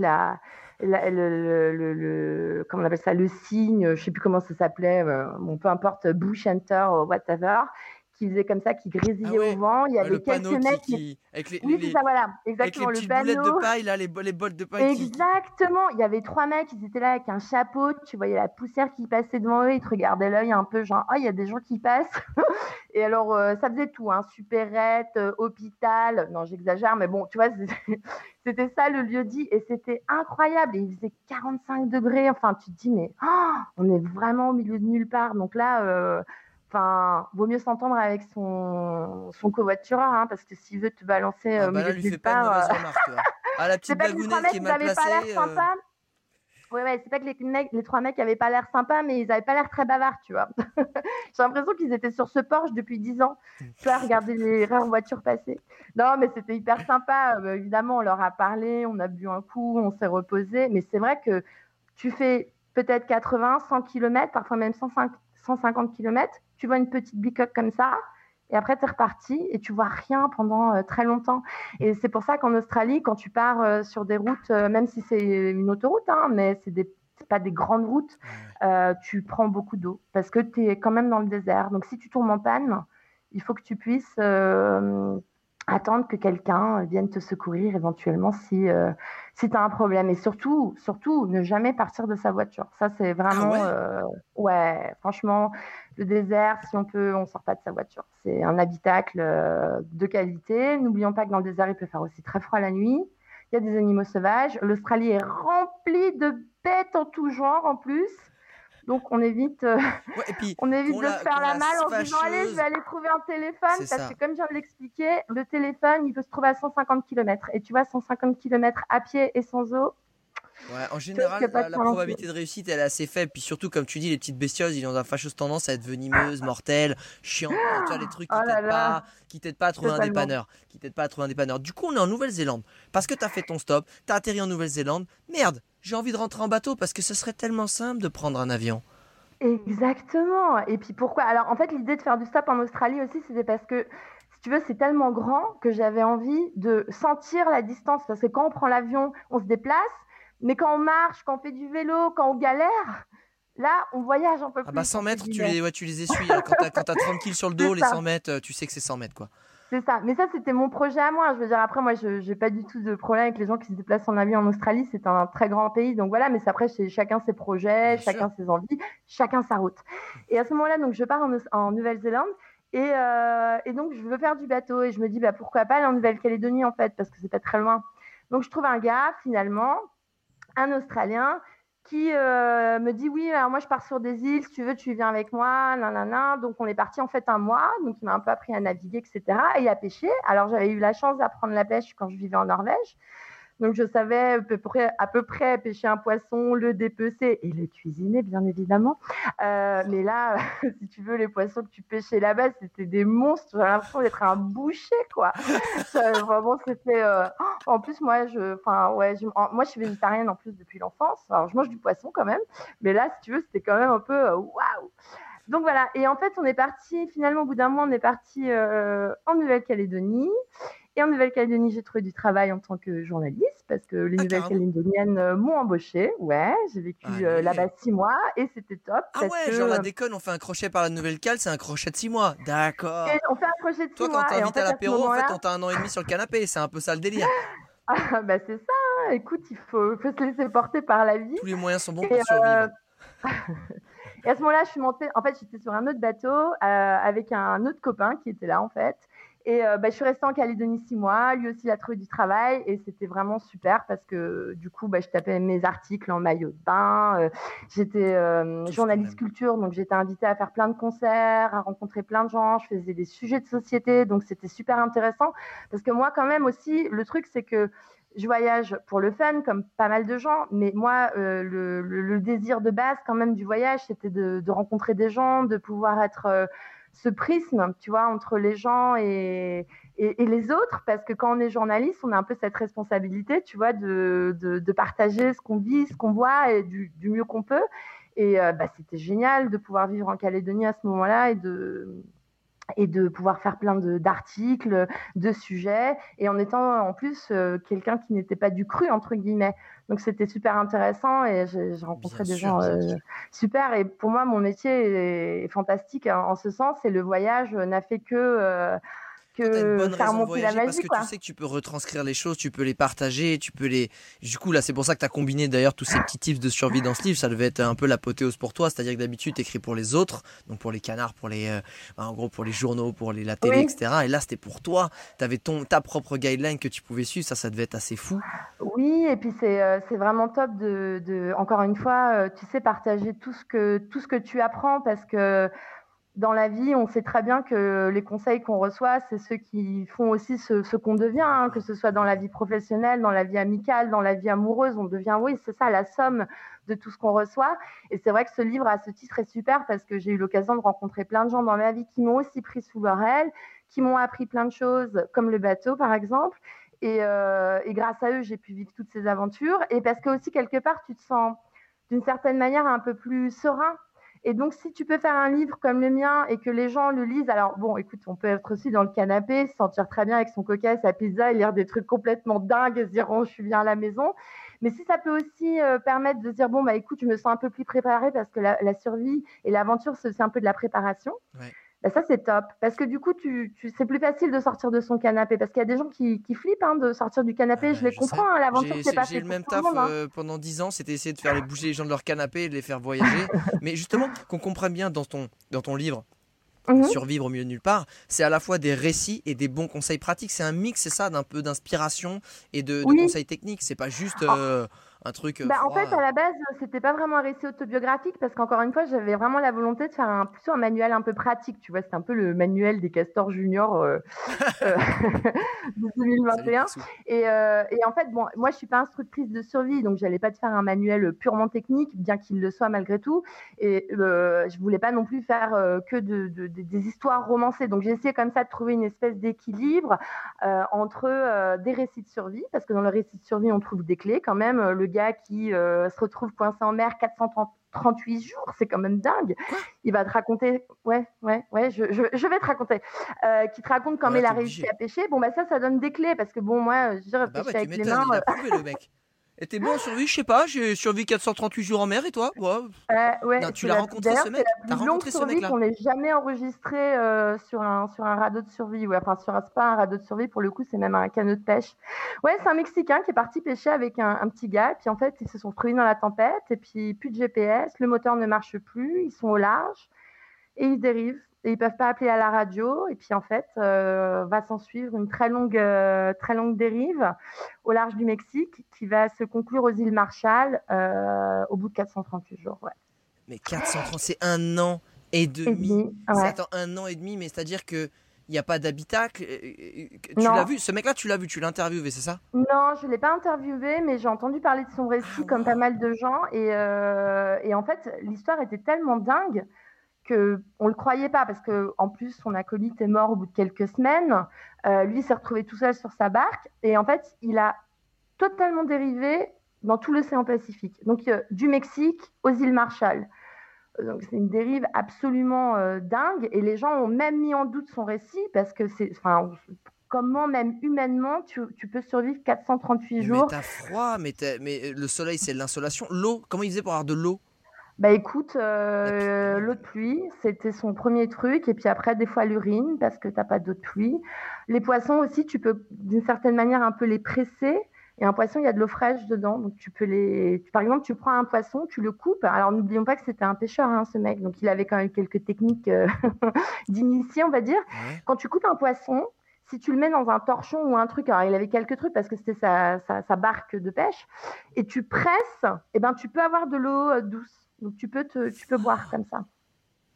comment on appelle ça, le signe, je sais plus comment ça s'appelait, bon, peu importe, bush hunter, whatever, qui faisait comme ça, qui Ah grésillait au ouais, vent. Il y ouais, le avait quelques panneau mecs. avec Oui, c'est ça, voilà, avec les exactement, le petites boulettes de panneau. paille, là, les bottes de paille Exactement, il y avait 3 mecs, ils étaient là avec un chapeau, tu voyais la poussière qui passait devant eux, ils te regardaient l'œil un peu genre: «Oh, il y a des gens qui passent». Et alors, ça faisait tout, hein, supérette, hôpital, non, j'exagère, mais bon, tu vois, c'était ça le lieu-dit et c'était incroyable et il faisait 45 degrés. Enfin, tu te dis: «Mais on est vraiment au milieu de nulle part». Donc là, enfin, vaut mieux s'entendre avec son covoitureur, hein, parce que s'il veut te balancer Ah au bah là, milieu de lui fais nulle pas de part, mauvaises remarques, toi. Ah, la c'est petite pas que les 3 blagounette mecs, qui est ils mal avaient pas l'air placée. sympas. Ouais, c'est pas que les 3 mecs avaient pas l'air sympas, mais ils avaient pas l'air très bavards, tu vois? J'ai l'impression qu'ils étaient sur ce Porsche depuis 10 ans, tu vois, à regarder les rares voitures passer. Non, mais c'était hyper sympa, évidemment, on leur a parlé, on a bu un coup, on s'est reposé. Mais c'est vrai que tu fais peut-être 80, 100 kilomètres, parfois même 150 kilomètres, tu vois une petite bicoque comme ça, et après tu es reparti et tu vois rien pendant très longtemps. Et c'est pour ça qu'en Australie, quand tu pars sur des routes, même si c'est une autoroute, hein, mais c'est pas des grandes routes, Ouais, ouais. tu prends beaucoup d'eau parce que tu es quand même dans le désert. Donc si tu tombes en panne, il faut que tu puisses attendre que quelqu'un vienne te secourir éventuellement si tu as un problème. Et surtout, surtout, ne jamais partir de sa voiture. Ça, c'est Ah vraiment, ouais? ouais, franchement, le désert, si on peut, on sort pas de sa voiture. C'est un habitacle de qualité. N'oublions pas que dans le désert, il peut faire aussi très froid la nuit. Il y a des animaux sauvages. L'Australie est remplie de bêtes en tout genre en plus. Donc on évite, Ouais, et puis, on évite de se faire qu'on la la malle en se disant allez, je vais fâcheuse, aller trouver un téléphone c'est parce que ça. comme je viens de l'expliquer, le téléphone il peut se trouver à 150 km. Et tu vois, 150 km à pied et sans eau, Ouais, en tu risques général, pas de la faire un tour. probabilité de réussite, elle est assez faible. Puis surtout, comme tu dis, les petites bestioles, ils ont la fâcheuse tendance à être venimeuses, mortelles, chiantes. Tu vois, les trucs Oh là là, qui t'aident pas à trouver un totalement. dépanneur. Qui t'aident pas à trouver un dépanneur. Du coup, on est en Nouvelle-Zélande. Parce que t'as fait ton stop, t'as atterri en Nouvelle-Zélande. Merde, j'ai envie de rentrer en bateau parce que ce serait tellement simple de prendre un avion. Exactement. Et puis pourquoi? Alors en fait, l'idée de faire du stop en Australie aussi, c'était parce que, si tu veux, c'est tellement grand que j'avais envie de sentir la distance. Parce que quand on prend l'avion, on se déplace, mais quand on marche, quand on fait du vélo, quand on galère, là, on voyage un peu Ah bah plus, 100 entre mètres, guillemets. tu les essuies. Hein. Quand t'as 30 kills sur le dos, C'est les ça. 100 mètres, tu sais que c'est 100 mètres, quoi. C'est ça. Mais ça, c'était mon projet à moi. Je veux dire, après, moi, je n'ai pas du tout de problème avec les gens qui se déplacent en avion en Australie. C'est un très grand pays. Donc voilà, mais c'est après, c'est chacun ses projets, Bien sûr. chacun ses envies, chacun sa route. Et à ce moment-là, donc, je pars en Nouvelle-Zélande. Et donc, je veux faire du bateau. Et je me dis, bah, pourquoi pas aller en Nouvelle-Calédonie, en fait, parce que c'est pas très loin. Donc, je trouve un gars, finalement, un Australien qui me dit oui, alors moi je pars sur des îles, si tu veux, tu viens avec moi, nanana. Donc on est parti en fait un mois, donc il m'a un peu appris à naviguer, etc. et à pêcher. Alors j'avais eu la chance d'apprendre la pêche quand je vivais en Norvège. Donc je savais à peu près pêcher un poisson, le dépecer et le cuisiner, bien évidemment. Mais là, si tu veux, les poissons que tu pêchais là-bas, c'était des monstres. J'avais l'impression d'être un boucher, quoi. Vraiment, c'était. En plus, enfin, ouais, moi, je suis végétarienne en plus depuis l'enfance. Alors, je mange du poisson quand même. Mais là, si tu veux, c'était quand même un peu waouh. Donc voilà. Et en fait, on est parti, finalement, au bout d'un mois, on est parti en Nouvelle-Calédonie. Et en Nouvelle-Calédonie, j'ai trouvé du travail en tant que journaliste parce que les Ah, carrément. Nouvelles-Calédoniennes m'ont embauchée. Ouais, j'ai vécu là-bas Allez. 6 mois et c'était top Ah parce ouais, que genre la déconne, on fait un crochet par la Nouvelle-Cale, c'est un crochet de 6 mois. et D'accord. on fait un projet de six Toi, quand mois. Et en t'invites à fait, à ce l'apéro, en fait, moment-là, on t'a un an et demi sur le canapé. C'est un peu ça le délire. ah, bah c'est ça. Hein. Écoute, faut se laisser porter par la vie. Tous les moyens sont bons Et, pour survivre. et à ce moment-là, je suis montée. En fait, j'étais sur un autre bateau avec un autre copain qui était là, en fait. Et je suis restée en Calédonie 6 mois. Lui aussi, il a trouvé du travail. Et c'était vraiment super parce que du coup, je tapais mes articles en maillot de bain. J'étais Tout ce qu'on journaliste aime. culture. Donc, j'étais invitée à faire plein de concerts, à rencontrer plein de gens. Je faisais des sujets de société. Donc, c'était super intéressant. Parce que moi, quand même aussi, le truc, c'est que je voyage pour le fun, comme pas mal de gens, mais moi, le désir de base quand même du voyage, c'était de rencontrer des gens, de pouvoir être ce prisme, tu vois, entre les gens et les autres, parce que quand on est journaliste, on a un peu cette responsabilité, tu vois, de partager ce qu'on vit, ce qu'on voit, et du mieux qu'on peut. Et c'était génial de pouvoir vivre en Calédonie à ce moment-là et de pouvoir faire plein d'articles, de sujets, et en étant en plus quelqu'un qui n'était pas du cru, entre guillemets. Donc c'était super intéressant et j'ai rencontré des gens super. Et pour moi, mon métier est fantastique en ce sens, et le voyage n'a fait Toi, t'as une bonne faire raison de monter la voyager parce magie, que quoi. tu sais que tu peux retranscrire les choses, tu peux les partager, tu peux les... Du coup, là, c'est pour ça que tu as combiné d'ailleurs tous ces petits tips de survie dans ce livre. Ça devait être un peu l'apothéose pour toi. C'est-à-dire que d'habitude, tu écris pour les autres, donc pour les canards, pour les, en gros, pour les journaux, pour la télé, Oui. etc. Et là, c'était pour toi. Tu avais ta propre guideline que tu pouvais suivre. Ça devait être assez fou. Oui, et puis c'est vraiment top encore une fois, tu sais, partager tout ce que tu apprends, parce que dans la vie, on sait très bien que les conseils qu'on reçoit, c'est ceux qui font aussi ce qu'on devient, hein, que ce soit dans la vie professionnelle, dans la vie amicale, dans la vie amoureuse. On devient, oui, c'est ça, la somme de tout ce qu'on reçoit. Et c'est vrai que ce livre, à ce titre, est super parce que j'ai eu l'occasion de rencontrer plein de gens dans ma vie qui m'ont aussi pris sous leur aile, qui m'ont appris plein de choses, comme le bateau, par exemple. Et grâce à eux, j'ai pu vivre toutes ces aventures. Et parce que aussi, quelque part, tu te sens d'une certaine manière un peu plus serein. Et donc, si tu peux faire un livre comme le mien et que les gens le lisent, alors bon, écoute, on peut être aussi dans le canapé, se sentir très bien avec son coca et sa pizza et lire des trucs complètement dingues et se dire, oh, je suis bien à la maison. Mais si ça peut aussi permettre de se dire, bon, bah écoute, je me sens un peu plus préparée parce que la survie et l'aventure, c'est un peu de la préparation. Ouais. Ben ça, c'est top. Parce que du coup, c'est plus facile de sortir de son canapé. Parce qu'il y a des gens qui flippent de sortir du canapé. Ah je bah, les comprends. Hein, l'aventure, c'est pas J'ai fait le pour même tout le taf monde. Hein. pendant 10 ans, c'était essayer de faire bouger les gens de leur canapé et de les faire voyager. Mais justement, qu'on comprenne bien dans ton livre, Survivre au milieu de nulle part, c'est à la fois des récits et des bons conseils pratiques. C'est un mix, c'est ça, d'un peu d'inspiration et de Oui. conseils techniques. C'est pas juste un truc En froid. fait, à la base, c'était pas vraiment un récit autobiographique parce qu'encore une fois, j'avais vraiment la volonté de faire plutôt un manuel un peu pratique. Tu vois, c'est un peu le manuel des castors juniors de 2021. Et en fait, bon, moi, je suis pas instructrice de survie, donc j'allais pas te faire un manuel purement technique, bien qu'il le soit malgré tout. Et je voulais pas non plus faire que des histoires romancées. Donc j'ai essayé comme ça de trouver une espèce d'équilibre entre des récits de survie, parce que dans le récit de survie, on trouve des clés quand même. Le gars qui se retrouve coincé en mer 438 jours, c'est quand même dingue. Il va te raconter, je vais te raconter, qui te raconte comment il a réussi à pêcher. Bon, bah ça donne des clés, parce que bon, moi, je dirais pêcher avec les mains. Il a prouvé le mec. Et t'es bon en survie? Je sais pas, j'ai survécu 438 jours en mer et toi? Non, tu l'as rencontré ce mec? C'est la plus longue survie qu'on ait jamais enregistrée sur un radeau de survie. Ouais, enfin, c'est pas un radeau de survie, pour le coup, c'est même un canot de pêche. Ouais, c'est un Mexicain qui est parti pêcher avec un petit gars. Et puis en fait, ils se sont retrouvés dans la tempête. Et puis plus de GPS, le moteur ne marche plus. Ils sont au large et ils dérivent. Et ils peuvent pas appeler à la radio. Et puis en fait, va s'en suivre une très longue dérive au large du Mexique qui va se conclure aux îles Marshall au bout de 438 jours. Ouais. Mais 430, c'est 1 an et demi. Ouais. Attends, 1 an et demi, mais c'est-à-dire que il n'y a pas d'habitacle. Tu Non. l'as vu? Ce mec-là, tu l'as vu, tu l'as interviewé, c'est ça? Non, je ne l'ai pas interviewé, mais j'ai entendu parler de son récit comme pas mal de gens. Et en fait, l'histoire était tellement dingue qu'on ne le croyait pas, parce qu'en plus, son acolyte est mort au bout de quelques semaines. Lui s'est retrouvé tout seul sur sa barque. Et en fait, il a totalement dérivé dans tout l'océan Pacifique. Donc, du Mexique aux îles Marshall. Donc, c'est une dérive absolument dingue. Et les gens ont même mis en doute son récit, parce que comment même humainement tu peux survivre 438 jours. Mais t'as froid, mais le soleil, c'est l'insolation. L'eau, comment il faisait pour avoir de l'eau? Bah écoute, l'eau de pluie, c'était son premier truc. Et puis après, des fois l'urine, parce que t'as pas d'eau de pluie. Les poissons aussi, tu peux d'une certaine manière un peu les presser. Et un poisson, il y a de l'eau fraîche dedans. Donc tu peux par exemple, tu prends un poisson, tu le coupes. Alors n'oublions pas que c'était un pêcheur, hein, ce mec. Donc il avait quand même quelques techniques d'initié, on va dire. Ouais. Quand tu coupes un poisson, si tu le mets dans un torchon ou un truc, alors il avait quelques trucs parce que c'était sa barque de pêche, et tu presses, et ben tu peux avoir de l'eau douce. Donc tu peux boire comme ça.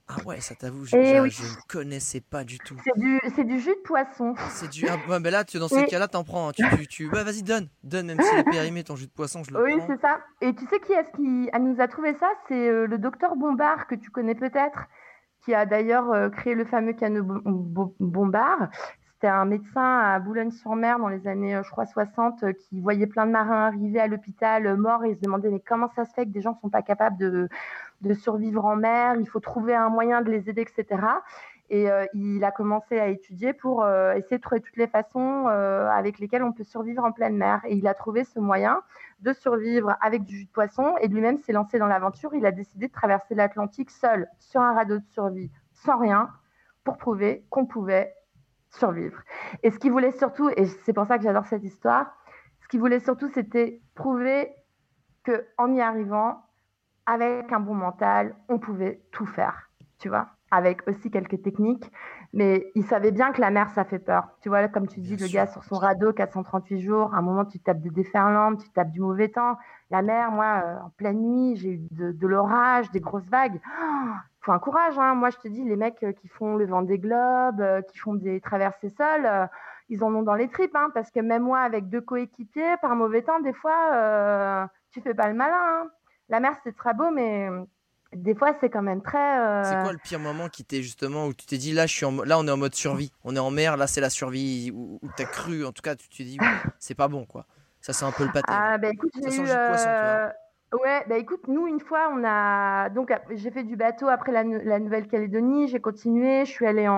Ah ouais, ça t'avoue, Et oui, je ne connaissais pas du tout. c'est du jus de poisson. C'est du... Ah, ouais, mais là, dans ces Et cas-là, t'en prends. Hein. Ouais, vas-y, donne. Donne, même s'il est périmé, ton jus de poisson, je le oui, prends. c'est ça. Et tu sais qui est-ce qui nous a trouvé ça? C'est le docteur Bombard, que tu connais peut-être, qui a d'ailleurs créé le fameux canot Bombard. C'était un médecin à Boulogne-sur-Mer dans les années, je crois, 60, qui voyait plein de marins arriver à l'hôpital morts et il se demandait mais comment ça se fait que des gens ne sont pas capables de survivre en mer? Il faut trouver un moyen de les aider, etc. Et il a commencé à étudier pour essayer de trouver toutes les façons avec lesquelles on peut survivre en pleine mer. Et il a trouvé ce moyen de survivre avec du jus de poisson et lui-même s'est lancé dans l'aventure. Il a décidé de traverser l'Atlantique seul, sur un radeau de survie, sans rien, pour prouver qu'on pouvait survivre. Et ce qu'il voulait surtout, et c'est pour ça que j'adore cette histoire, ce qu'il voulait surtout, c'était prouver qu'en y arrivant, avec un bon mental, on pouvait tout faire, tu vois, avec aussi quelques techniques. Mais il savait bien que la mer, ça fait peur. Tu vois, là, comme tu dis, Bien le sûr. gars sur son radeau, 438 jours, à un moment, tu tapes des déferlantes, tu tapes du mauvais temps. La mer, moi, en pleine nuit, j'ai eu de l'orage, des grosses vagues. Faut un courage, hein. Moi, je te dis, les mecs qui font le Vendée Globe, qui font des traversées seules, ils en ont dans les tripes, hein, parce que même moi, avec 2 coéquipiers, par mauvais temps, des fois, tu fais pas le malin, hein. La mer, c'est très beau, mais des fois, c'est quand même très. C'est quoi le pire moment qui t'est justement où tu t'es dit là, là, on est en mode survie. On est en mer, là, c'est la survie. Où t'as cru, en tout cas, tu t'es dit, c'est pas bon, quoi. Ça, c'est un peu le pâté. Là. Ah, bah écoute, Ça j'ai sent le eu. jus de poisson, tu vois. Ouais, bah écoute, nous, une fois, on a. Donc, j'ai fait du bateau après la Nouvelle-Calédonie, j'ai continué, je suis allée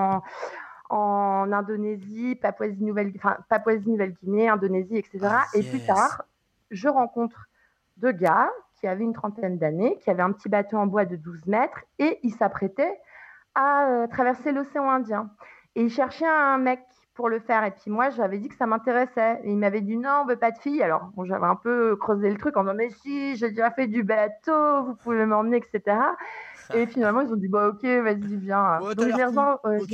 en Indonésie, Papouasie-Nouvelle-Guinée, Indonésie, Ah, etc. Et plus yes. tard, je rencontre 2 gars qui avaient une trentaine d'années, qui avaient un petit bateau en bois de 12 mètres et ils s'apprêtaient à traverser l'océan Indien. Et ils cherchaient un mec pour le faire. Et puis moi, j'avais dit que ça m'intéressait. Et il m'avait dit non, on veut pas de fille. Alors, bon, j'avais un peu creusé le truc en disant mais si, j'ai déjà fait du bateau, vous pouvez m'emmener, etc. Et finalement, ils ont dit bah ok, vas-y, viens. Ouais, t'as Donc, l'air cool. Ok.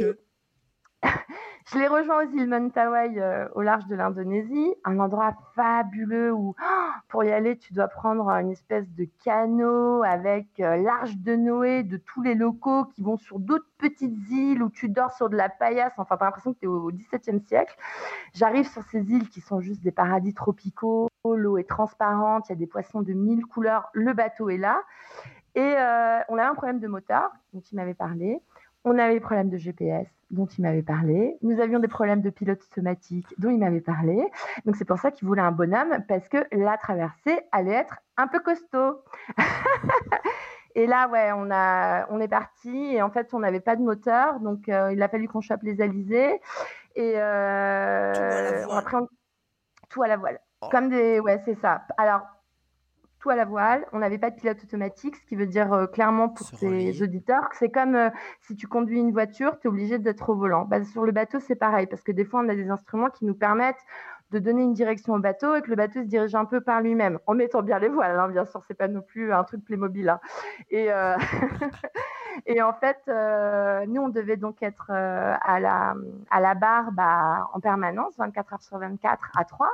je l'ai rejoint aux îles Mentawai, au large de l'Indonésie, un endroit fabuleux où pour y aller, tu dois prendre une espèce de canot avec l'arche de Noé de tous les locaux qui vont sur d'autres petites îles où tu dors sur de la paillasse. Enfin, tu as l'impression que tu es au XVIIe siècle. J'arrive sur ces îles qui sont juste des paradis tropicaux. L'eau est transparente, il y a des poissons de 1000 couleurs. Le bateau est là. Et on avait un problème de moteur dont il m'avait parlé. On avait des problèmes de GPS dont il m'avait parlé. Nous avions des problèmes de pilote automatique dont il m'avait parlé. Donc c'est pour ça qu'il voulait un bonhomme parce que la traversée allait être un peu costaud. Et là, ouais, on est parti et en fait, on n'avait pas de moteur. Donc il a fallu qu'on chope les alizés. Et Tout à la voile. après, tout à la voile. Oh. Comme des... Ouais, c'est ça. Alors, tout à la voile. On n'avait pas de pilote automatique, ce qui veut dire clairement pour tes auditeurs que c'est comme si tu conduis une voiture, tu es obligé d'être au volant. Bah, sur le bateau, c'est pareil, parce que des fois, on a des instruments qui nous permettent de donner une direction au bateau et que le bateau se dirige un peu par lui-même, en mettant bien les voiles, hein, bien sûr, c'est pas non plus un truc Playmobil. Hein. Et, et en fait, nous, on devait donc être à la barre en permanence, 24 heures sur 24 à 3.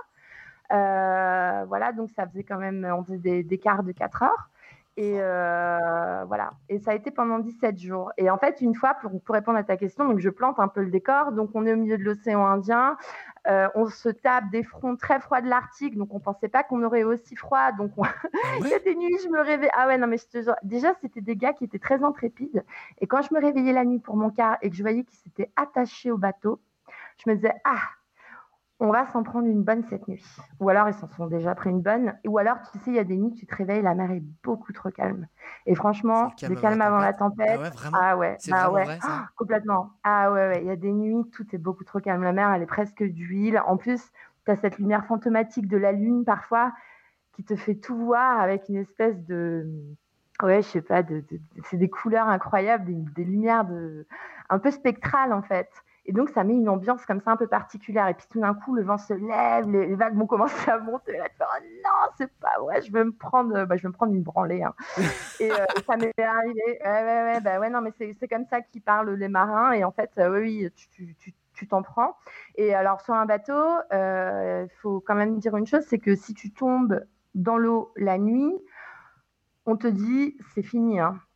Voilà, donc ça faisait quand même, on faisait des quarts de 4 heures. Et voilà. Et ça a été pendant 17 jours. Et en fait, une fois, pour répondre à ta question, donc je plante un peu le décor. Donc, on est au milieu de l'océan Indien. On se tape des fronts très froids de l'Arctique. Donc, on ne pensait pas qu'on aurait aussi froid. Donc, il y a des nuits, je me réveille. Ah ouais, non, mais je te jure. Déjà, c'était des gars qui étaient très intrépides. Et quand je me réveillais la nuit pour mon quart et que je voyais qu'ils s'étaient attachés au bateau, je me disais, on va s'en prendre une bonne cette nuit. Ou alors, ils s'en sont déjà pris une bonne. Ou alors, tu sais, il y a des nuits, tu te réveilles, la mer est beaucoup trop calme. Et franchement, le calme avant la tempête. Ah ouais, vraiment. Ah ouais, c'est vraiment vrai, ça complètement. Ah ouais, il y a des nuits, tout est beaucoup trop calme. La mer, elle est presque d'huile. En plus, tu as cette lumière fantomatique de la lune, parfois, qui te fait tout voir avec une espèce de... Ouais, je sais pas, c'est des couleurs incroyables, des lumières un peu spectrales, en fait. Et donc, ça met une ambiance comme ça un peu particulière. Et puis, tout d'un coup, le vent se lève, les vagues vont commencer à monter. Et là, tu fais, oh non, c'est pas vrai, je vais me prendre une branlée. Hein. Et ça m'est arrivé. Ouais, non, mais c'est comme ça qu'ils parlent les marins. Et en fait, oui, tu t'en prends. Et alors, sur un bateau, faut quand même dire une chose, c'est que si tu tombes dans l'eau la nuit, on te dit, c'est fini, hein.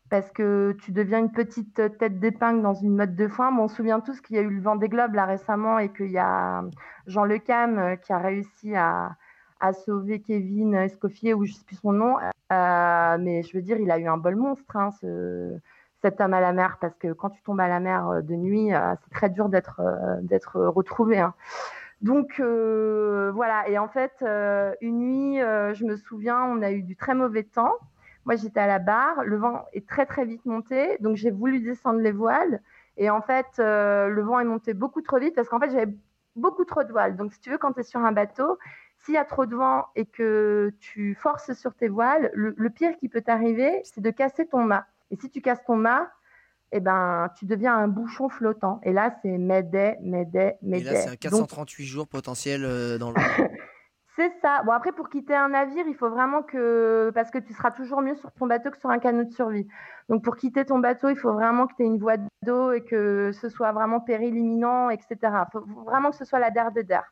parce que tu deviens une petite tête d'épingle dans une meute de foin. Bon, on se souvient tous qu'il y a eu le Vendée Globe là récemment et qu'il y a Jean Le Cam qui a réussi à sauver Kevin Escoffier, ou je sais plus son nom. Mais je veux dire, il a eu un bol monstre, hein, cet homme à la mer, parce que quand tu tombes à la mer de nuit, c'est très dur d'être retrouvé, hein. Donc voilà, et en fait, une nuit, je me souviens, on a eu du très mauvais temps. Moi, j'étais à la barre, le vent est très très vite monté, donc j'ai voulu descendre les voiles. Et en fait, le vent est monté beaucoup trop vite parce qu'en fait, j'avais beaucoup trop de voiles. Donc, si tu veux, quand tu es sur un bateau, s'il y a trop de vent et que tu forces sur tes voiles, le pire qui peut t'arriver, c'est de casser ton mât. Et si tu casses ton mât, eh ben, tu deviens un bouchon flottant. Et là, c'est Mayday, Mayday, Et là, c'est un Mayday. 438 jours potentiel dans le. C'est ça. Bon, après, pour quitter un navire, il faut vraiment que. Parce que tu seras toujours mieux sur ton bateau que sur un canot de survie. Donc, pour quitter ton bateau, il faut vraiment que tu aies une voie d'eau et que ce soit vraiment péril imminent, etc. Il faut vraiment que ce soit la der de der.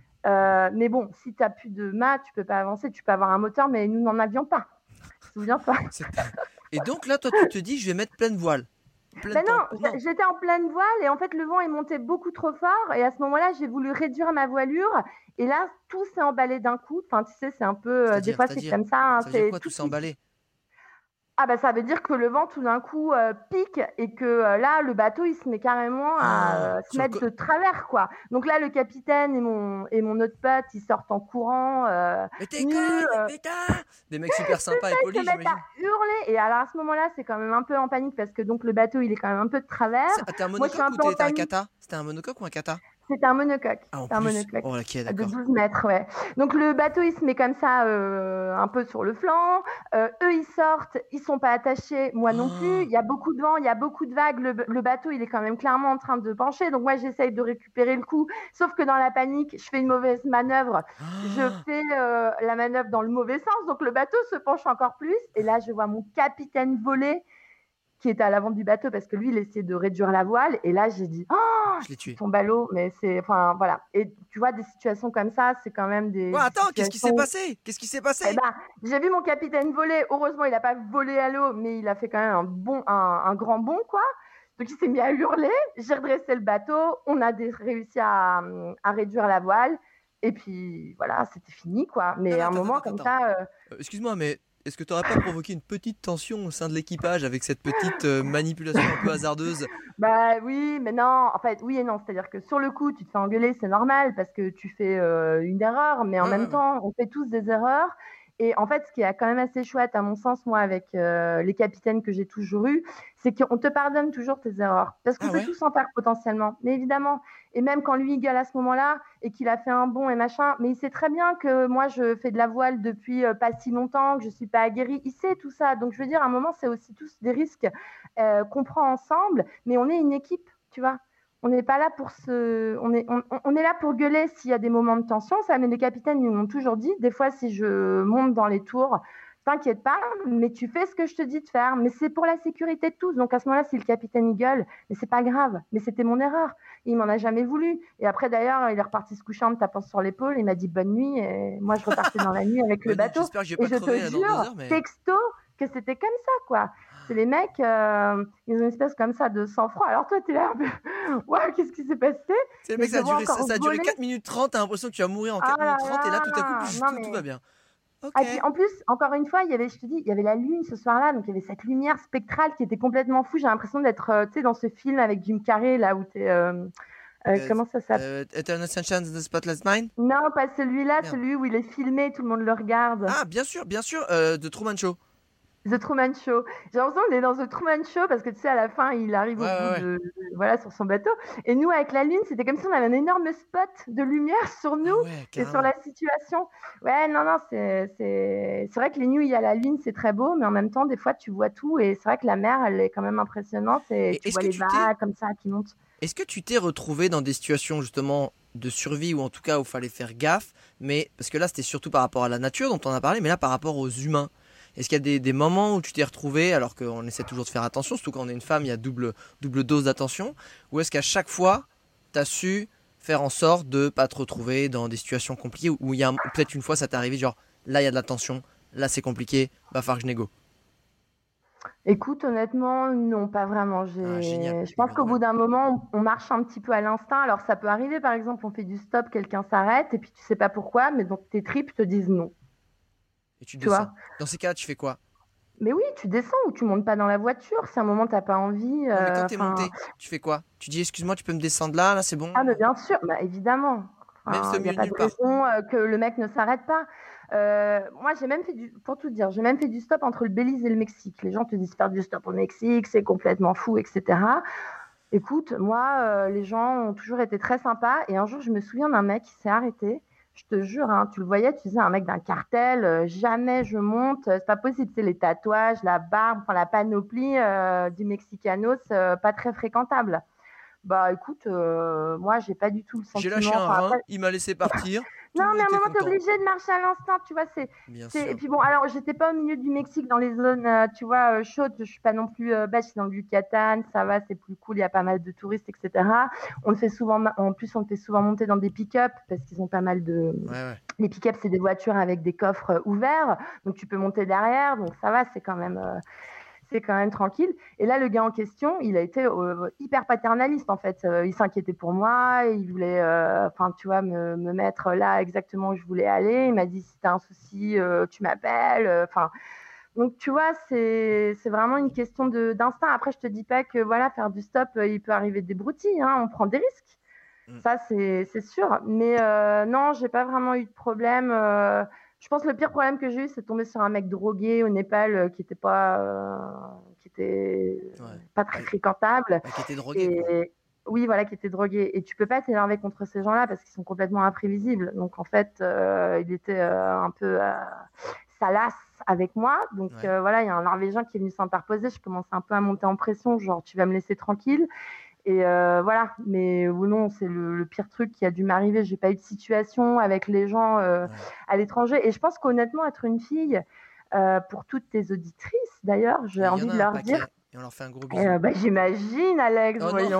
Mais bon, si tu n'as plus de mât, tu peux pas avancer. Tu peux avoir un moteur, mais nous n'en avions pas. Tu te souviens pas? Et donc là, toi, tu te dis, je vais mettre pleine voile. Ben non, j'étais en pleine voile et en fait le vent est monté beaucoup trop fort et à ce moment-là j'ai voulu réduire ma voilure et là tout s'est emballé d'un coup. Enfin tu sais c'est un peu des fois c'est comme ça. Hein, ça veut dire quoi tout s'est emballé? Ah bah ça veut dire que le vent tout d'un coup pique et que là le bateau il se met carrément à se mettre de travers quoi. Donc là le capitaine et mon autre pote ils sortent en courant. Mais t'es des mecs super sympas et polis, j'imagine. Ils se mettent à hurler et alors à ce moment-là c'est quand même un peu en panique parce que donc le bateau il est quand même un peu de travers. C'était un monocoque ou t'étais un kata? C'était un monocoque ou un kata? C'était un monocoque. Ah, un monocoque. Oh, ok, de 12 mètres, ouais. Donc le bateau, il se met comme ça un peu sur le flanc. Eux, ils sortent, ils sont pas attachés, moi non plus. Il y a beaucoup de vent, il y a beaucoup de vagues. Le bateau, il est quand même clairement en train de pencher. Donc moi, j'essaye de récupérer le coup. Sauf que dans la panique, je fais une mauvaise manœuvre. Je fais la manœuvre dans le mauvais sens. Donc le bateau se penche encore plus. Et là, je vois mon capitaine voler qui était à l'avant du bateau parce que lui, il essayait de réduire la voile. Et là, j'ai dit, je l'ai tué. Tombe à l'eau, mais c'est, enfin, voilà. Et tu vois, des situations comme ça, c'est quand même des. Ouais, attends, qu'est-ce qui s'est passé? Qu'est-ce qui s'est passé? Eh ben, j'ai vu mon capitaine voler. Heureusement, il n'a pas volé à l'eau, mais il a fait quand même un grand bond, quoi. Donc, il s'est mis à hurler. J'ai redressé le bateau. On a réussi à réduire la voile. Et puis, voilà, c'était fini, quoi. Mais à un moment comme ça. Excuse-moi, mais. Est-ce que tu n'aurais pas provoqué une petite tension au sein de l'équipage avec cette petite manipulation un peu hasardeuse? Bah oui, mais non, en fait, oui et non. C'est-à-dire que sur le coup, tu te fais engueuler, c'est normal parce que tu fais une erreur, mais en même temps, on fait tous des erreurs. Et en fait, ce qui est quand même assez chouette, à mon sens, moi, avec les capitaines que j'ai toujours eus, c'est qu'on te pardonne toujours tes erreurs. Parce qu'on peut tous en faire potentiellement, mais évidemment. Et même quand lui, il gueule à ce moment-là et qu'il a fait un bond et machin, mais il sait très bien que moi, je fais de la voile depuis pas si longtemps, que je ne suis pas aguerrie. Il sait tout ça. Donc, je veux dire, à un moment, c'est aussi tous des risques qu'on prend ensemble, mais on est une équipe, tu vois. On n'est pas là pour on est là pour gueuler s'il y a des moments de tension. Ça, mais les capitaines ils m'ont toujours dit. Des fois, si je monte dans les tours, t'inquiète pas, mais tu fais ce que je te dis de faire. Mais c'est pour la sécurité de tous. Donc à ce moment-là, si le capitaine il gueule, mais c'est pas grave. Mais c'était mon erreur. Il m'en a jamais voulu. Et après d'ailleurs, il est reparti se coucher en me tapant sur l'épaule. Il m'a dit bonne nuit. Et moi, je repartais dans la nuit avec le bateau. J'espère que je vais pas crever dans 2 heures, mais... texto, que c'était comme ça, quoi. C'est les mecs, ils ont une espèce comme ça de sang-froid. Alors toi, t'es là, ouais, qu'est-ce qui s'est passé? C'est le mec, ça a duré 4 minutes 30, t'as l'impression que tu vas mourir en 4 minutes 30, et là, tout à coup, tout va bien. Okay. Et puis, en plus, encore une fois, il y avait la lune ce soir-là, donc il y avait cette lumière spectrale qui était complètement fou. J'ai l'impression d'être, dans ce film avec Jim Carrey, là où t'es... comment ça s'appelle? Eternal Sunshine of the Spotless Mind? Non, pas celui-là, celui où il est filmé, tout le monde le regarde. Ah, bien sûr, The Truman Show. The Truman Show. J'ai l'impression qu'on est dans The Truman Show parce que tu sais, à la fin, il arrive au bout voilà, sur son bateau. Et nous, avec la lune, c'était comme si on avait un énorme spot de lumière sur nous et sur la situation. Ouais, non, c'est vrai que les nuits, il y a la lune, c'est très beau, mais en même temps, des fois, tu vois tout. Et c'est vrai que la mer, elle est quand même impressionnante et tu vois les vagues comme ça qui montent. Est-ce que tu t'es retrouvé dans des situations justement de survie ou en tout cas où il fallait faire gaffe, mais parce que là, c'était surtout par rapport à la nature dont on a parlé, mais là, par rapport aux humains? Est-ce qu'il y a des moments où tu t'es retrouvé, alors qu'on essaie toujours de faire attention, surtout quand on est une femme, il y a double dose d'attention, ou est-ce qu'à chaque fois, tu as su faire en sorte de ne pas te retrouver dans des situations compliquées, où il y a peut-être une fois ça t'est arrivé, genre là il y a de la tension, là c'est compliqué, va falloir que je négo? Écoute, honnêtement, non, pas vraiment. Ah, génial. Je Eh pense ben, qu'au bout voilà. d'un moment, on marche un petit peu à l'instinct. Alors, ça peut arriver, par exemple, on fait du stop, quelqu'un s'arrête, et puis tu sais pas pourquoi, mais donc tes tripes te disent non, Et tu tu descends. vois. Dans ces cas-là, tu fais quoi? Mais oui, tu descends ou tu montes pas dans la voiture. Si à un moment, t'as pas envie, Non, mais quand t'es enfin, monté, tu fais quoi? Tu dis, excuse-moi, tu peux me descendre là, c'est bon? ah, mais bien sûr, bah, évidemment. Même si Enfin, c'est au il n'y a milieu de pas nulle de part. raison que le mec ne s'arrête pas. Moi, j'ai même fait pour tout dire, j'ai même fait du stop entre le Belize et le Mexique. Les gens te disent faire du stop au Mexique, c'est complètement fou, etc. Écoute, moi, les gens ont toujours été très sympas. Et un jour, je me souviens d'un mec qui s'est arrêté. Je te jure, hein, tu le voyais, tu disais un mec d'un cartel, jamais je monte, c'est pas possible, c'est les tatouages, la barbe, enfin, la panoplie du Mexicanos, pas très fréquentable. Bah écoute, moi, j'ai pas du tout le J'ai lâché sentiment. un Enfin, rein, après, il m'a laissé partir, tout non, le monde mais à un était moment, t'es content. obligé de marcher à l'instinct, tu vois. Bien Et sûr. puis bon, alors, j'étais pas au milieu du Mexique, dans les zones, tu vois, chaudes. Je suis pas non plus bête, je suis dans le Yucatan, ça va, c'est plus cool, il y a pas mal de touristes, etc. En plus, on te fait souvent monter dans des pick-up parce qu'ils ont pas mal de. Ouais, ouais. Les pick-up, c'est des voitures avec des coffres ouverts, donc tu peux monter derrière, donc ça va, c'est quand même tranquille. Et là, le gars en question, il a été hyper paternaliste, en fait. Il s'inquiétait pour moi, il voulait, enfin, tu vois, me mettre là exactement où je voulais aller. Il m'a dit, si t'as un souci, tu m'appelles. Enfin, donc, tu vois, c'est vraiment une question d'instinct. Après, je te dis pas que, voilà, faire du stop, il peut arriver des broutilles, hein, on prend des risques. Mm. Ça, c'est sûr. Mais non, j'ai pas vraiment eu de problème. Je pense que le pire problème que j'ai eu, c'est de tomber sur un mec drogué au Népal qui était Ouais. pas très fréquentable. Bah, qui était drogué, quoi. Et oui, voilà, qui était drogué. Et tu peux pas t'énerver contre ces gens-là parce qu'ils sont complètement imprévisibles. Donc en fait, il était un peu salace avec moi. Donc Ouais. voilà, il y a un Norvégien qui est venu s'interposer. Je commence un peu à monter en pression, genre tu vas me laisser tranquille. Et voilà, mais ou non, c'est le pire truc qui a dû m'arriver. J'ai pas eu de situation avec les gens Ouais. à l'étranger. Et je pense qu'honnêtement, être une fille, pour toutes tes auditrices d'ailleurs, j'ai Et il y en envie a de un leur dire, paquet, et on leur fait un gros bisou. bah, j'imagine, Alex, Oh non, voyons.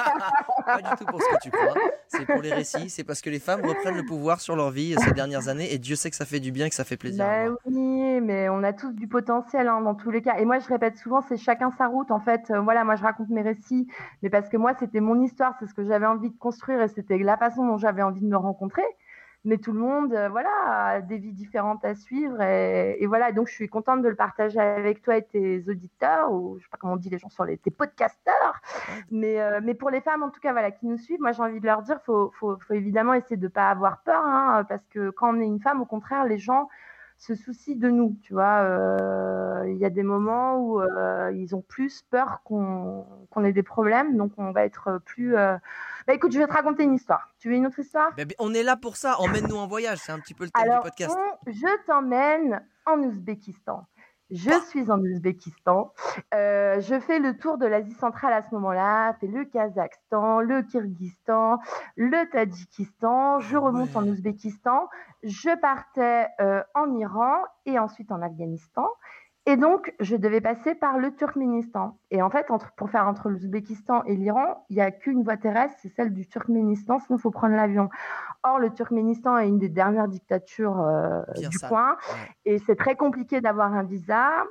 pas du tout pour ce que tu crois. C'est pour les récits, c'est parce que les femmes reprennent le pouvoir sur leur vie ces dernières années, et Dieu sait que ça fait du bien et que ça fait plaisir à Ben voir. oui, mais on a tous du potentiel hein, dans tous les cas. Et moi, je répète souvent, c'est chacun sa route. En fait, voilà, moi, je raconte mes récits, mais parce que moi, c'était mon histoire, c'est ce que j'avais envie de construire et c'était la façon dont j'avais envie de me rencontrer. Mais tout le monde, voilà, a des vies différentes à suivre. Et voilà, donc je suis contente de le partager avec toi et tes auditeurs, ou je sais pas comment on dit les gens sur tes podcasteurs. Ouais. Mais pour les femmes, en tout cas, voilà, qui nous suivent, moi, j'ai envie de leur dire, faut évidemment essayer de ne pas avoir peur, hein, parce que quand on est une femme, au contraire, les gens se soucient de nous, tu vois. Il y a des moments où ils ont plus peur qu'on ait des problèmes, donc on va être plus. Bah écoute, je vais te raconter une histoire. Tu veux une autre histoire? Ben, on est là pour ça, emmène-nous en voyage, c'est un petit peu le thème du Alors, podcast. je t'emmène en Ouzbékistan. Je Bah. suis en Ouzbékistan. Je fais le tour de l'Asie centrale à ce moment-là. Je fais le Kazakhstan, le Kyrgyzstan, le Tadjikistan. Je remonte en Ouais. Ouzbékistan. Je partais en Iran et ensuite en Afghanistan. Et donc, je devais passer par le Turkménistan. Et en fait, pour faire entre l'Ouzbékistan et l'Iran, il n'y a qu'une voie terrestre, c'est celle du Turkménistan, sinon il faut prendre l'avion. Or, le Turkménistan est une des dernières dictatures Bien du sale. coin Ouais. et c'est très compliqué d'avoir un visa.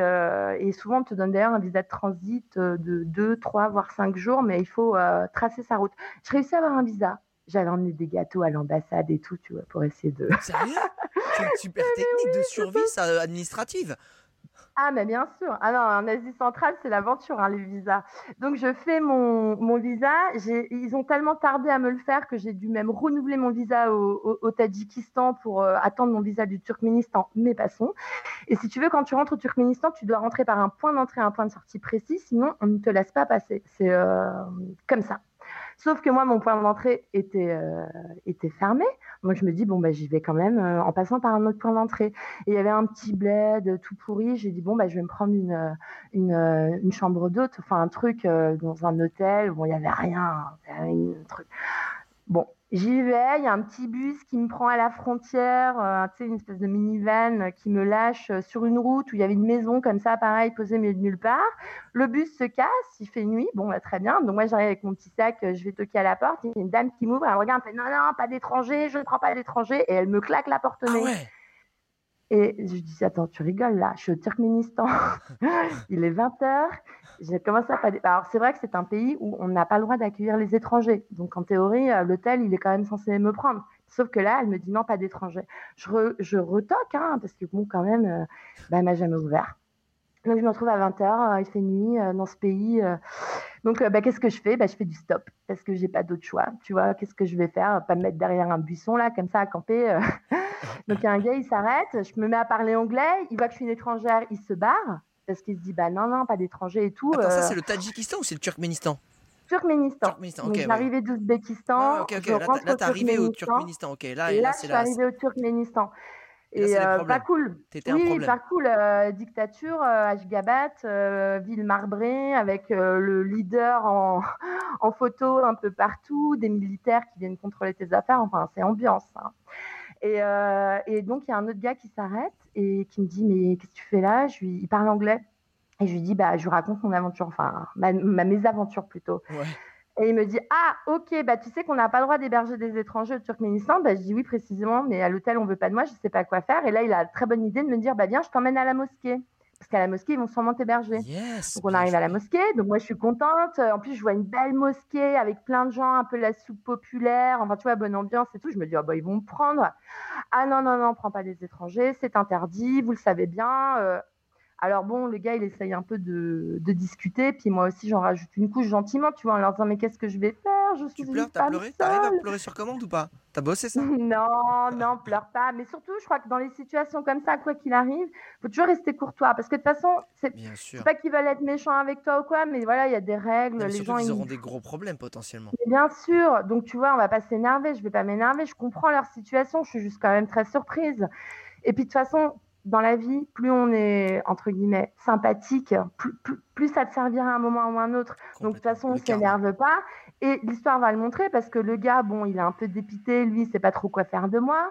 Et souvent, on te donne d'ailleurs un visa de transit de 2, 3, voire 5 jours, mais il faut tracer sa route. Je réussis à avoir un visa. J'avais emmené des gâteaux à l'ambassade et tout, tu vois, pour essayer de. Sérieux? C'est une super technique de survie, ça, administrative. Ah, mais bien sûr. Ah non, en Asie centrale, c'est l'aventure, hein, les visas. Donc, je fais mon visa. Ils ont tellement tardé à me le faire que j'ai dû même renouveler mon visa au Tadjikistan pour attendre mon visa du Turkménistan. Mais passons. Et si tu veux, quand tu rentres au Turkménistan, tu dois rentrer par un point d'entrée et un point de sortie précis, sinon on ne te laisse pas passer. C'est comme ça. Sauf que moi, mon point d'entrée était fermé. Donc, je me dis, bon, bah, j'y vais quand même en passant par un autre point d'entrée. Et il y avait un petit bled tout pourri. J'ai dit, bon, bah, je vais me prendre une chambre d'hôte, enfin, un truc dans un hôtel. Bon, il n'y avait rien. Un truc. Bon, j'y vais, il y a un petit bus qui me prend à la frontière, tu sais, une espèce de minivan qui me lâche sur une route où il y avait une maison comme ça, pareil, posée au milieu de nulle part. Le bus se casse, il fait nuit, bon, bah, très bien. Donc moi, j'arrive avec mon petit sac, je vais toquer à la porte, il y a une dame qui m'ouvre, elle regarde, elle fait non, non, pas d'étranger, je ne prends pas d'étranger, et elle me claque la porte au Ah nez. ouais. Et je dis, attends, tu rigoles là, je suis au Turkménistan, il est 20h, j'ai commencé à pas... Alors c'est vrai que c'est un pays où on n'a pas le droit d'accueillir les étrangers, donc en théorie, l'hôtel, il est quand même censé me prendre. Sauf que là, elle me dit non, pas d'étrangers. Je retoque, hein, parce que bon, quand même, elle m'a jamais ouvert. Donc je me retrouve à 20h, il fait nuit dans ce pays. Donc qu'est-ce que je fais? Je fais du stop parce que j'ai pas d'autre choix. Tu vois, qu'est-ce que je vais faire? Pas me mettre derrière un buisson là, comme ça, à camper. Donc il y a un gars, il s'arrête, je me mets à parler anglais, il voit que je suis une étrangère, il se barre parce qu'il se dit non, pas d'étrangers et tout. Attends, ça c'est le Tadjikistan ou c'est le Turkménistan? Turkménistan. Turkménistan, Donc ok, j'arrivais d'Ouzbékistan, ok. je rentre Là, au t'es arrivé au Turkménistan. Turkménistan, ok. Et Là, là, c'est je suis arrivée au Turkménistan. Et là, Et c'est les pas problèmes. cool. T'étais un Oui, problème. pas cool. Dictature, Ashgabat, ville marbrée, avec le leader en photo un peu partout, des militaires qui viennent contrôler tes affaires. Enfin, c'est ambiance. Hein. Et donc, il y a un autre gars qui s'arrête et qui me dit, mais qu'est-ce que tu fais là? Il parle anglais. Et je lui dis, je lui raconte mon aventure, enfin, ma mésaventure plutôt. Ouais. Et il me dit, ah, ok, tu sais qu'on n'a pas le droit d'héberger des étrangers au Turkménistan. Je dis oui, précisément, mais à l'hôtel, on veut pas de moi, je sais pas quoi faire. Et là, il a la très bonne idée de me dire, viens, je t'emmène à la mosquée. Parce qu'à la mosquée, ils vont sûrement t'héberger. Yes, donc, on arrive à la mosquée. Donc, moi, je suis contente. En plus, je vois une belle mosquée avec plein de gens, un peu la soupe populaire. Enfin, tu vois, bonne ambiance et tout. Je me dis, ils vont me prendre. Ah non, prends pas des étrangers, c'est interdit, vous le savez bien. Alors bon, le gars, il essaye un peu de discuter, puis moi aussi, j'en rajoute une couche gentiment, tu vois, en leur disant, mais qu'est-ce que je vais faire? Je suis Tu pleures, une t'as femme pleuré? seule. T'arrives à pleurer sur commande ou pas? T'as bossé ça? Non, pleure pas. Mais surtout, je crois que dans les situations comme ça, quoi qu'il arrive, faut toujours rester courtois, parce que de toute façon, c'est pas qu'ils veulent être méchants avec toi ou quoi, mais voilà, il y a des règles. Non, mais les surtout gens, ils auront des gros problèmes potentiellement. Mais bien sûr, donc tu vois, on va pas s'énerver, je vais pas m'énerver, je comprends leur situation, je suis juste quand même très surprise. Et puis de toute façon, dans la vie, plus on est, entre guillemets, sympathique, plus ça te servira à un moment ou à un autre. Donc de toute façon, on ne s'énerve pas. Et l'histoire va le montrer parce que le gars, bon, il est un peu dépité, lui, il sait pas trop quoi faire de moi.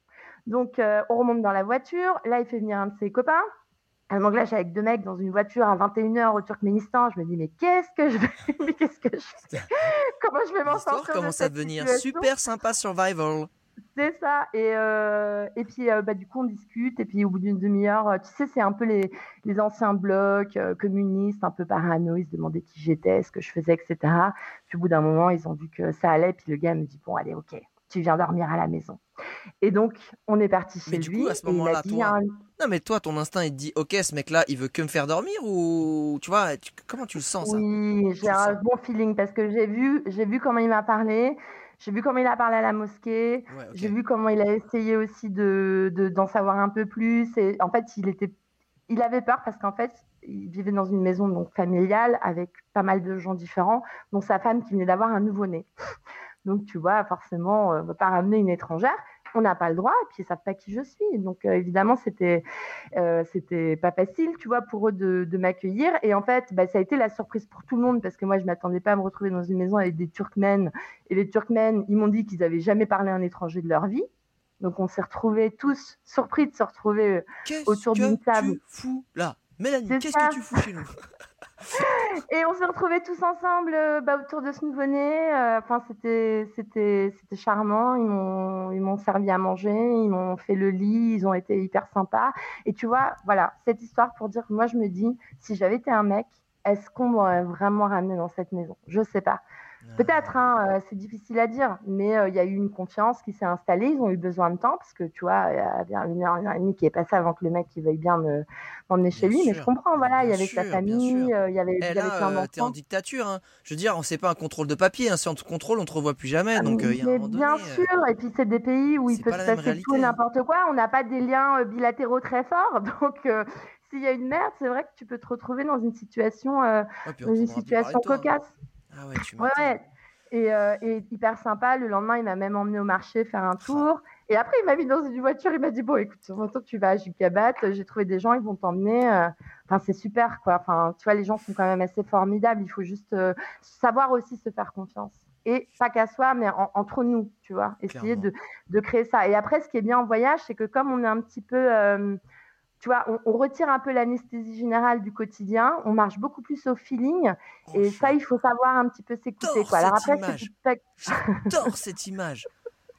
Donc on remonte dans la voiture. Là, il fait venir un de ses copains. Donc là, je suis avec deux mecs dans une voiture à 21h au Turkménistan. Je me dis, mais qu'est-ce que je fais? Mais qu'est-ce que je fais? Comment je vais m'en sortir? L'histoire commence à devenir super sympa survival. C'est ça. Et puis, du coup, on discute. Et puis, au bout d'une demi-heure, tu sais, c'est un peu les anciens blocs communistes, un peu parano. Ils se demandaient qui j'étais, ce que je faisais, etc. Puis, au bout d'un moment, ils ont vu que ça allait. Puis, le gars me dit, bon, allez, ok, tu viens dormir à la maison. Et donc, on est parti chez lui. Mais du coup, à ce moment-là, non, mais toi, ton instinct, il te dit, ok, ce mec-là, il veut que me faire dormir ou, tu vois, comment tu le sens, ça? Oui, j'ai un bon feeling parce que j'ai vu comment il m'a parlé. J'ai vu comment il a parlé à la mosquée. Ouais, okay. J'ai vu comment il a essayé aussi d'en savoir un peu plus. Et en fait, il avait peur parce qu'en fait, il vivait dans une maison donc familiale avec pas mal de gens différents, dont sa femme qui venait d'avoir un nouveau-né. Donc, tu vois, forcément, on ne va pas ramener une étrangère. On n'a pas le droit, et puis ils ne savent pas qui je suis. Donc, évidemment, c'était pas facile, tu vois, pour eux de m'accueillir. Et en fait, ça a été la surprise pour tout le monde, parce que moi, je ne m'attendais pas à me retrouver dans une maison avec des Turkmènes. Et les Turkmènes, ils m'ont dit qu'ils n'avaient jamais parlé à un étranger de leur vie. Donc, on s'est retrouvés tous surpris de se retrouver autour d'une table. Qu'est-ce que tu fous là? Mélanie, qu'est-ce que tu fous chez nous? Et on s'est retrouvés tous ensemble autour de ce nouveau-né. Enfin, c'était charmant. Ils m'ont servi à manger, ils m'ont fait le lit, ils ont été hyper sympas. Et tu vois, voilà, cette histoire pour dire que moi, je me dis, si j'avais été un mec, est-ce qu'on m'aurait vraiment ramené dans cette maison? Je sais pas. Peut-être, hein, c'est difficile à dire, mais il y a eu une confiance qui s'est installée. Ils ont eu besoin de temps parce que tu vois, il y a bien 1h30 et demie qui est passée avant que le mec il veuille bien m'emmener chez lui. Mais je comprends, voilà, il y avait sa famille, il y avait plein d'enfants. T'es en dictature, hein. Je veux dire, c'est pas un contrôle de papier. Hein. Si on te contrôle, on te revoit plus jamais. Donc, y a un moment donné, bien sûr, et puis c'est des pays où il peut se passer tout et n'importe quoi. On n'a pas des liens bilatéraux très forts, donc. S'il y a une merde, c'est vrai que tu peux te retrouver dans une situation, cocasse. Ah ouais, tu m'étonnes. Ouais. Et hyper sympa. Le lendemain, il m'a même emmené au marché faire un tour. Et après, il m'a mis dans une voiture. Il m'a dit, bon, écoute, maintenant que tu vas à Ashgabat, j'ai trouvé des gens, ils vont t'emmener. Enfin, c'est super, quoi. Enfin, tu vois, les gens sont quand même assez formidables. Il faut juste savoir aussi se faire confiance. Et pas qu'à soi, mais entre nous, tu vois. Essayer de créer ça. Et après, ce qui est bien en voyage, c'est que comme on est un petit peu... tu vois, on retire un peu l'anesthésie générale du quotidien, on marche beaucoup plus au feeling, et ça, il faut savoir un petit peu s'écouter. J'adore cette image.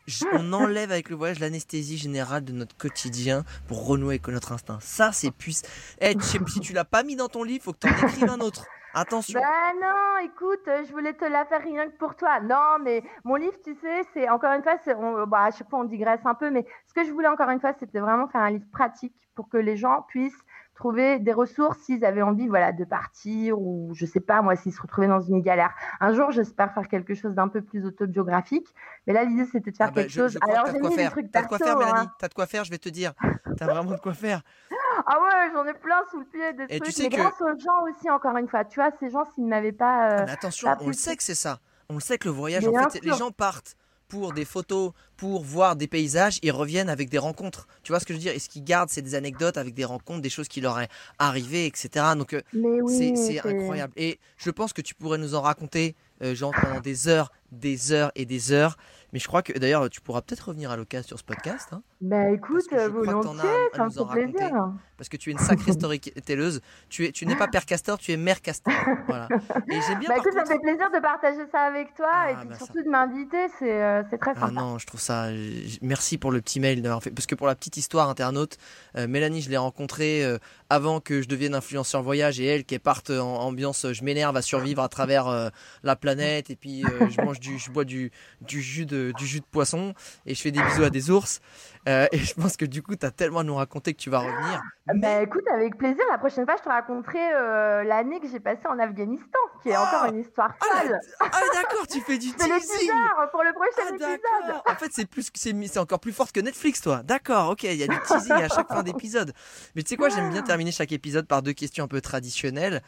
on enlève avec le voyage l'anesthésie générale de notre quotidien pour renouer avec notre instinct. Ça, c'est puissant. Si tu l'as pas mis dans ton livre, faut que tu en écrives un autre. Attention. Ben non, écoute, je voulais te la faire rien que pour toi. Non, mais mon livre, tu sais, c'est encore une fois, à chaque fois on digresse un peu, mais ce que je voulais encore une fois, c'était vraiment faire un livre pratique pour que les gens puissent trouver des ressources s'ils avaient envie, voilà, de partir ou je sais pas moi, s'ils se retrouvaient dans une galère. Un jour, j'espère faire quelque chose d'un peu plus autobiographique, mais là l'idée c'était de faire quelque chose. Alors j'ai mis des trucs T'as de quoi faire, perso, Mélanie. hein. T'as de quoi faire, je vais te dire. T'as vraiment de quoi faire. Ah ouais, j'en ai plein sous le pied des Et trucs, tu sais mais que- grâce aux gens aussi, encore une fois. Tu vois, ces gens, s'ils ne m'avaient pas... Mais attention, pas on le pu- sait que c'est ça. On le sait que le voyage, Bien en fait, les sûr. gens partent pour des photos, pour voir des paysages, ils reviennent avec des rencontres. Tu vois ce que je veux dire? Et ce qu'ils gardent, c'est des anecdotes avec des rencontres, des choses qui leur est arrivées, etc. Donc, Mais oui, c'est incroyable. Et je pense que tu pourrais nous en raconter, genre, pendant des heures et des heures. Mais je crois que, d'ailleurs, tu pourras peut-être revenir à l'occasion sur ce podcast, hein, Bah écoute, parce que je crois que t'en as volontiers, à ça me nous en fait plaisir. raconter. Parce que tu es une sacrée storytelleuse. Tu n'es pas Père Castor, tu es Mère Castor. Voilà. Et j'aime bien Bah par écoute, ça me contre. fait plaisir de partager ça avec toi Ah, et puis bah ça. surtout de m'inviter, c'est très Ah sympa. non, je trouve ça. Merci pour le petit mail d'avoir fait. Parce que pour la petite histoire internaute, Mélanie, je l'ai rencontrée avant que je devienne influenceur voyage et elle qui est parte en ambiance je m'énerve à survivre à travers la planète et puis je bois du jus de poisson et je fais des bisous à des ours. Et je pense que du coup, tu as tellement à nous raconter que tu vas revenir. Bah Mais écoute, avec plaisir, la prochaine fois, je te raconterai l'année que j'ai passée en Afghanistan, qui est Oh encore une histoire folle. d'accord, tu fais du C'est le teasing. teaser pour le Ah prochain épisode. d'accord. En fait, c'est encore plus fort que Netflix, toi. D'accord, ok. Il y a du teasing à chaque fin d'épisode. Mais tu sais quoi, j'aime bien terminer chaque épisode par 2 questions un peu traditionnelles.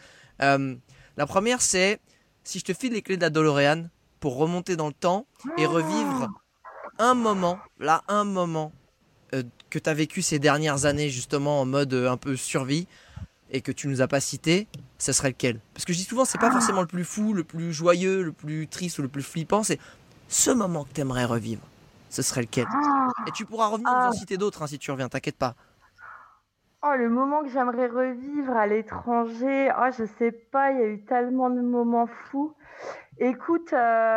La première, c'est si je te file les clés de la DeLorean pour remonter dans le temps et revivre un moment que tu as vécu ces dernières années justement en mode un peu survie et que tu nous as pas cité, ça serait lequel? Parce que je dis souvent, c'est pas forcément le plus fou, le plus joyeux, le plus triste ou le plus flippant, c'est ce moment que tu aimerais revivre. Ce serait lequel? Et tu pourras revenir nous en citer d'autres hein, si tu reviens, t'inquiète pas. Oh, le moment que j'aimerais revivre à l'étranger, oh, je sais pas, il y a eu tellement de moments fous. Écoute,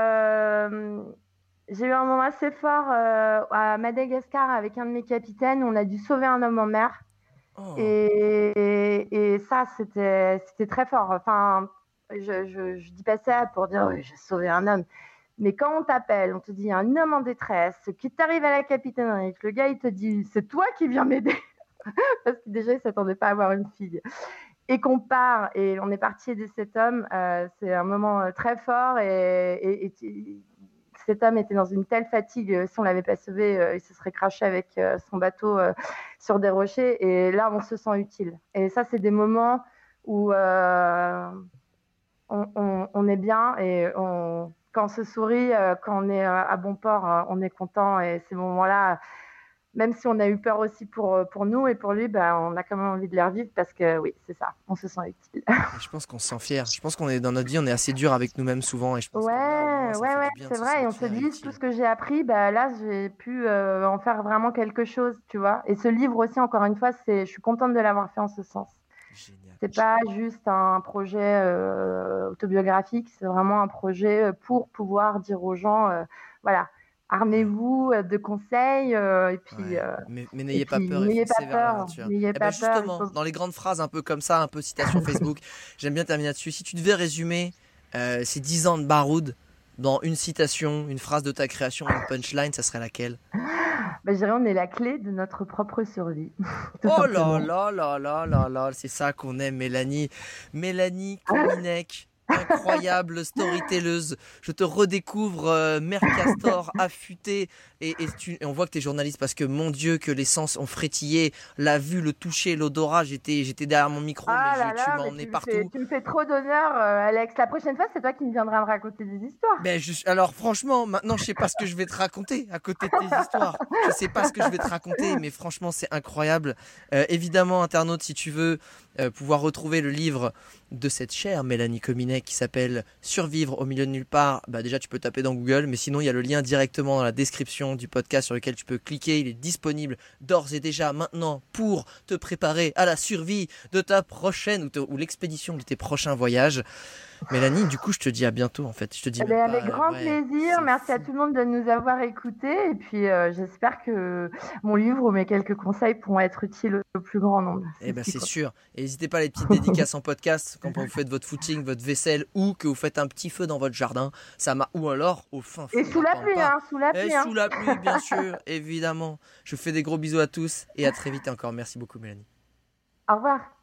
j'ai eu un moment assez fort à Madagascar avec un de mes capitaines. On a dû sauver un homme en mer. Oh. Et ça, c'était très fort. Enfin, je dis pas ça pour dire oui, j'ai sauvé un homme. Mais quand on t'appelle, on te dit un homme en détresse, qui t'arrive à la capitainerie, et que le gars il te dit c'est toi qui viens m'aider, parce que déjà il s'attendait pas à avoir une fille, et qu'on part et on est parti aider cet homme, c'est un moment très fort et cet homme était dans une telle fatigue, si on l'avait pas sauvé, il se serait craché avec son bateau sur des rochers. Et là, on se sent utile. Et ça, c'est des moments où on est bien et quand on se sourit, quand on est à bon port, on est content. Et ces moments-là, même si on a eu peur aussi pour nous et pour lui, bah, on a quand même envie de les revivre parce que oui, c'est ça, on se sent utile. Et je pense qu'on se sent fier. Je pense qu'on est dans notre vie, on est assez dur avec nous-mêmes souvent. Et je pense que là, au moins, ça fait du bien de c'est se vrai. Et on sentir se dit, utile. tout ce que j'ai appris, bah, là, j'ai pu en faire vraiment quelque chose, tu vois. Et ce livre aussi, encore une fois, je suis contente de l'avoir fait en ce sens. Génial. C'est pas juste un projet autobiographique, c'est vraiment un projet pour pouvoir dire aux gens, voilà, armez-vous de conseils et puis. Ouais. Mais n'ayez pas puis, peur et n'ayez foncez pas vers peur, l'aventure. n'ayez Et pas ben peur, justement, il faut- dans les grandes phrases un peu comme ça, un peu citation Facebook, j'aime bien terminer là-dessus. Si tu devais résumer ces 10 ans de Baroud dans une citation, une phrase de ta création, une punchline, ça serait laquelle? Bah, je dirais, on est la clé de notre propre survie. Tout Oh simplement. là, c'est ça qu'on aime, Mélanie. Mélanie Kominek, incroyable storytelleuse. Je te redécouvre, Mère Castor, affûtée. Et on voit que tu es journaliste parce que, mon Dieu, que les sens ont frétillé. La vue, le toucher, l'odorat. J'étais derrière mon micro, Ah là tu là, m'as mais emmené tu partout. me fais trop d'honneur, Alex. La prochaine fois, c'est toi qui me viendras me raconter des histoires. Ben, alors franchement, maintenant je sais pas ce que je vais te raconter à côté de tes histoires. Je sais pas ce que je vais te raconter, mais franchement c'est incroyable. Évidemment, internaute, si tu veux pouvoir retrouver le livre de cette chère Mélanie Kominek qui s'appelle Survivre au milieu de nulle part, bah déjà tu peux taper dans Google, mais sinon il y a le lien directement dans la description du podcast sur lequel tu peux cliquer. Il est disponible d'ores et déjà maintenant pour te préparer à la survie de ta prochaine ou l'expédition de tes prochains voyages. Mélanie, du coup, je te dis à bientôt en fait. Je te dis Eh ben, même avec pas, grand ouais, plaisir. c'est Merci à fou. tout le monde de nous avoir écoutés. Et puis, j'espère que mon livre ou mes quelques conseils pourront être utiles au plus grand nombre. Eh ben ce qui c'est compte. sûr. Et n'hésitez pas à les petites dédicaces en podcast quand vous faites votre footing, votre vaisselle ou que vous faites un petit feu dans votre jardin. Ou alors au fin fond Et de sous la la pluie, pampa. hein, sous la Et pluie. Hein. sous la pluie, bien sûr, évidemment. Je vous fais des gros bisous à tous et à très vite encore. Merci beaucoup, Mélanie. Au revoir.